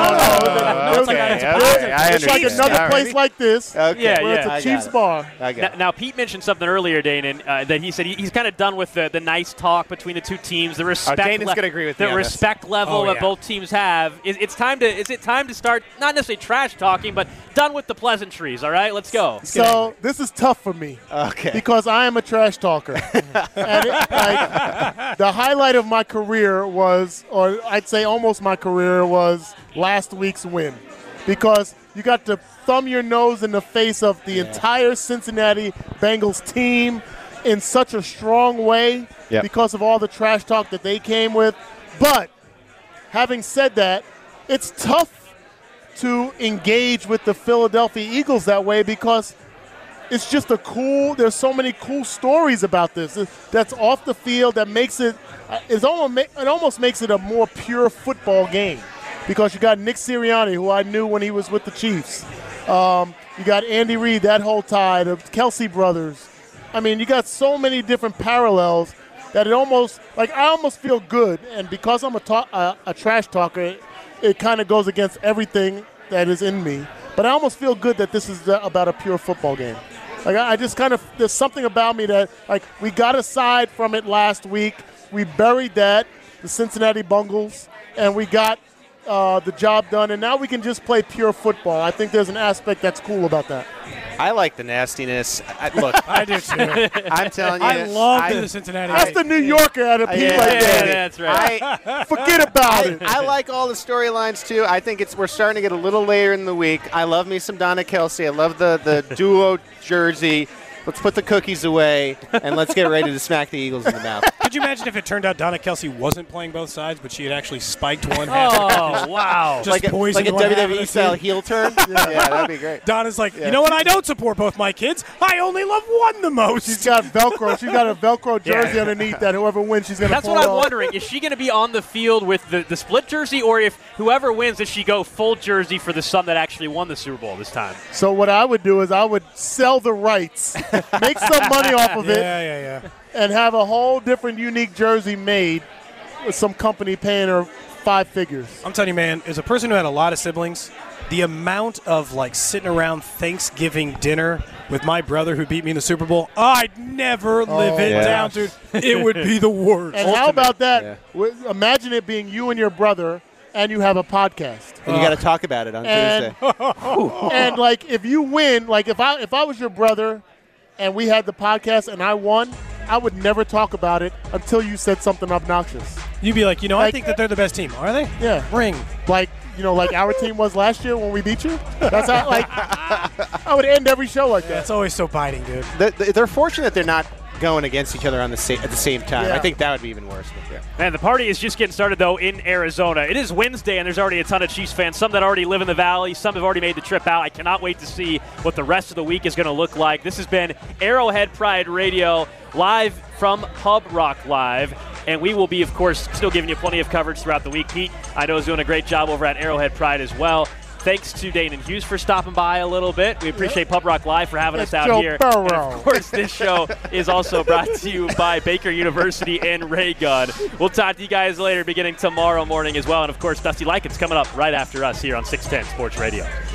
It's like another place like this. Okay. Where it's a Chiefs bar. Now, Pete mentioned something earlier, Danan, that he said he's kind of done with the nice talk between the two teams, the respect. Danan's going to agree with me the on respect this. level that both teams have. Is it time to start not necessarily trash talking, but done with the pleasantries? All right, let's go. So this is tough for me. Okay. Because I am a trash talker. And the highlight of my career was, or I'd say almost my career, was last week's win. Because you got to thumb your nose in the face of the entire Cincinnati Bengals team in such a strong way because of all the trash talk that they came with. But having said that, it's tough to engage with the Philadelphia Eagles that way because it's just there's so many cool stories about this that's off the field that makes it almost makes it a more pure football game because you got Nick Sirianni, who I knew when he was with the Chiefs. You got Andy Reid, that whole tie, the Kelsey brothers. I mean, you got so many different parallels that I almost feel good. And because I'm a trash talker, it kind of goes against everything that is in me. But I almost feel good that this is about a pure football game. I just there's something about me that, we got aside from it last week. We buried that, the Cincinnati Bengals, and we got the job done. And now we can just play pure football. I think there's an aspect that's cool about that. I like the nastiness. Look, I do too. I'm telling you. I love the Cincinnati. That's the New Yorker at a peak like that. That's right. Forget about it. I like all the storylines too. I think we're starting to get a little later in the week. I love me some Donna Kelsey. I love the duo jersey. Let's put the cookies away, and let's get ready to smack the Eagles in the mouth. Could you imagine if it turned out Donna Kelsey wasn't playing both sides, but she had actually spiked one half? Oh, wow. Just like a WWE-style heel turn? Yeah, that'd be great. Donna's like, you know what? I don't support both my kids. I only love one the most. She's got Velcro. She's got a Velcro jersey underneath that whoever wins, she's going to pull That's what I'm off. wondering. Is she going to be on the field with the split jersey, or if whoever wins, does she go full jersey for the son that actually won the Super Bowl this time? So what I would do is I would sell the rights, make some money off of it, Yeah. and have a whole different unique jersey made with some company paying her 5 figures. I'm telling you, man, as a person who had a lot of siblings, the amount of like sitting around Thanksgiving dinner with my brother who beat me in the Super Bowl, I'd never live it down, dude. It would be the worst. And how about that? Imagine it being you and your brother, and you have a podcast. And you got to talk about it on Tuesday. And like, if you win, like if I was your brother, and we had the podcast and I won, I would never talk about it until you said something obnoxious. You'd be like, I think that they're the best team. Are they? Yeah. Ring. Like our team was last year when we beat you. That's how, like, I would end every show like that. It's always so biting, dude. They're fortunate they're not going against each other at the same time. Yeah. I think that would be even worse. Man, the party is just getting started, though, in Arizona. It is Wednesday, and there's already a ton of Chiefs fans, some that already live in the Valley, some have already made the trip out. I cannot wait to see what the rest of the week is going to look like. This has been Arrowhead Pride Radio, live from Pub Rock Live. And we will be, of course, still giving you plenty of coverage throughout the week. Pete, I know, is doing a great job over at Arrowhead Pride as well. Thanks to Dane and Hughes for stopping by a little bit. We appreciate Pub Rock Live for having us out Joe here. Burrow. And of course, this show is also brought to you by Baker University and Ray Gun. We'll talk to you guys later, beginning tomorrow morning as well. And of course, Dusty Likens coming up right after us here on 610 Sports Radio.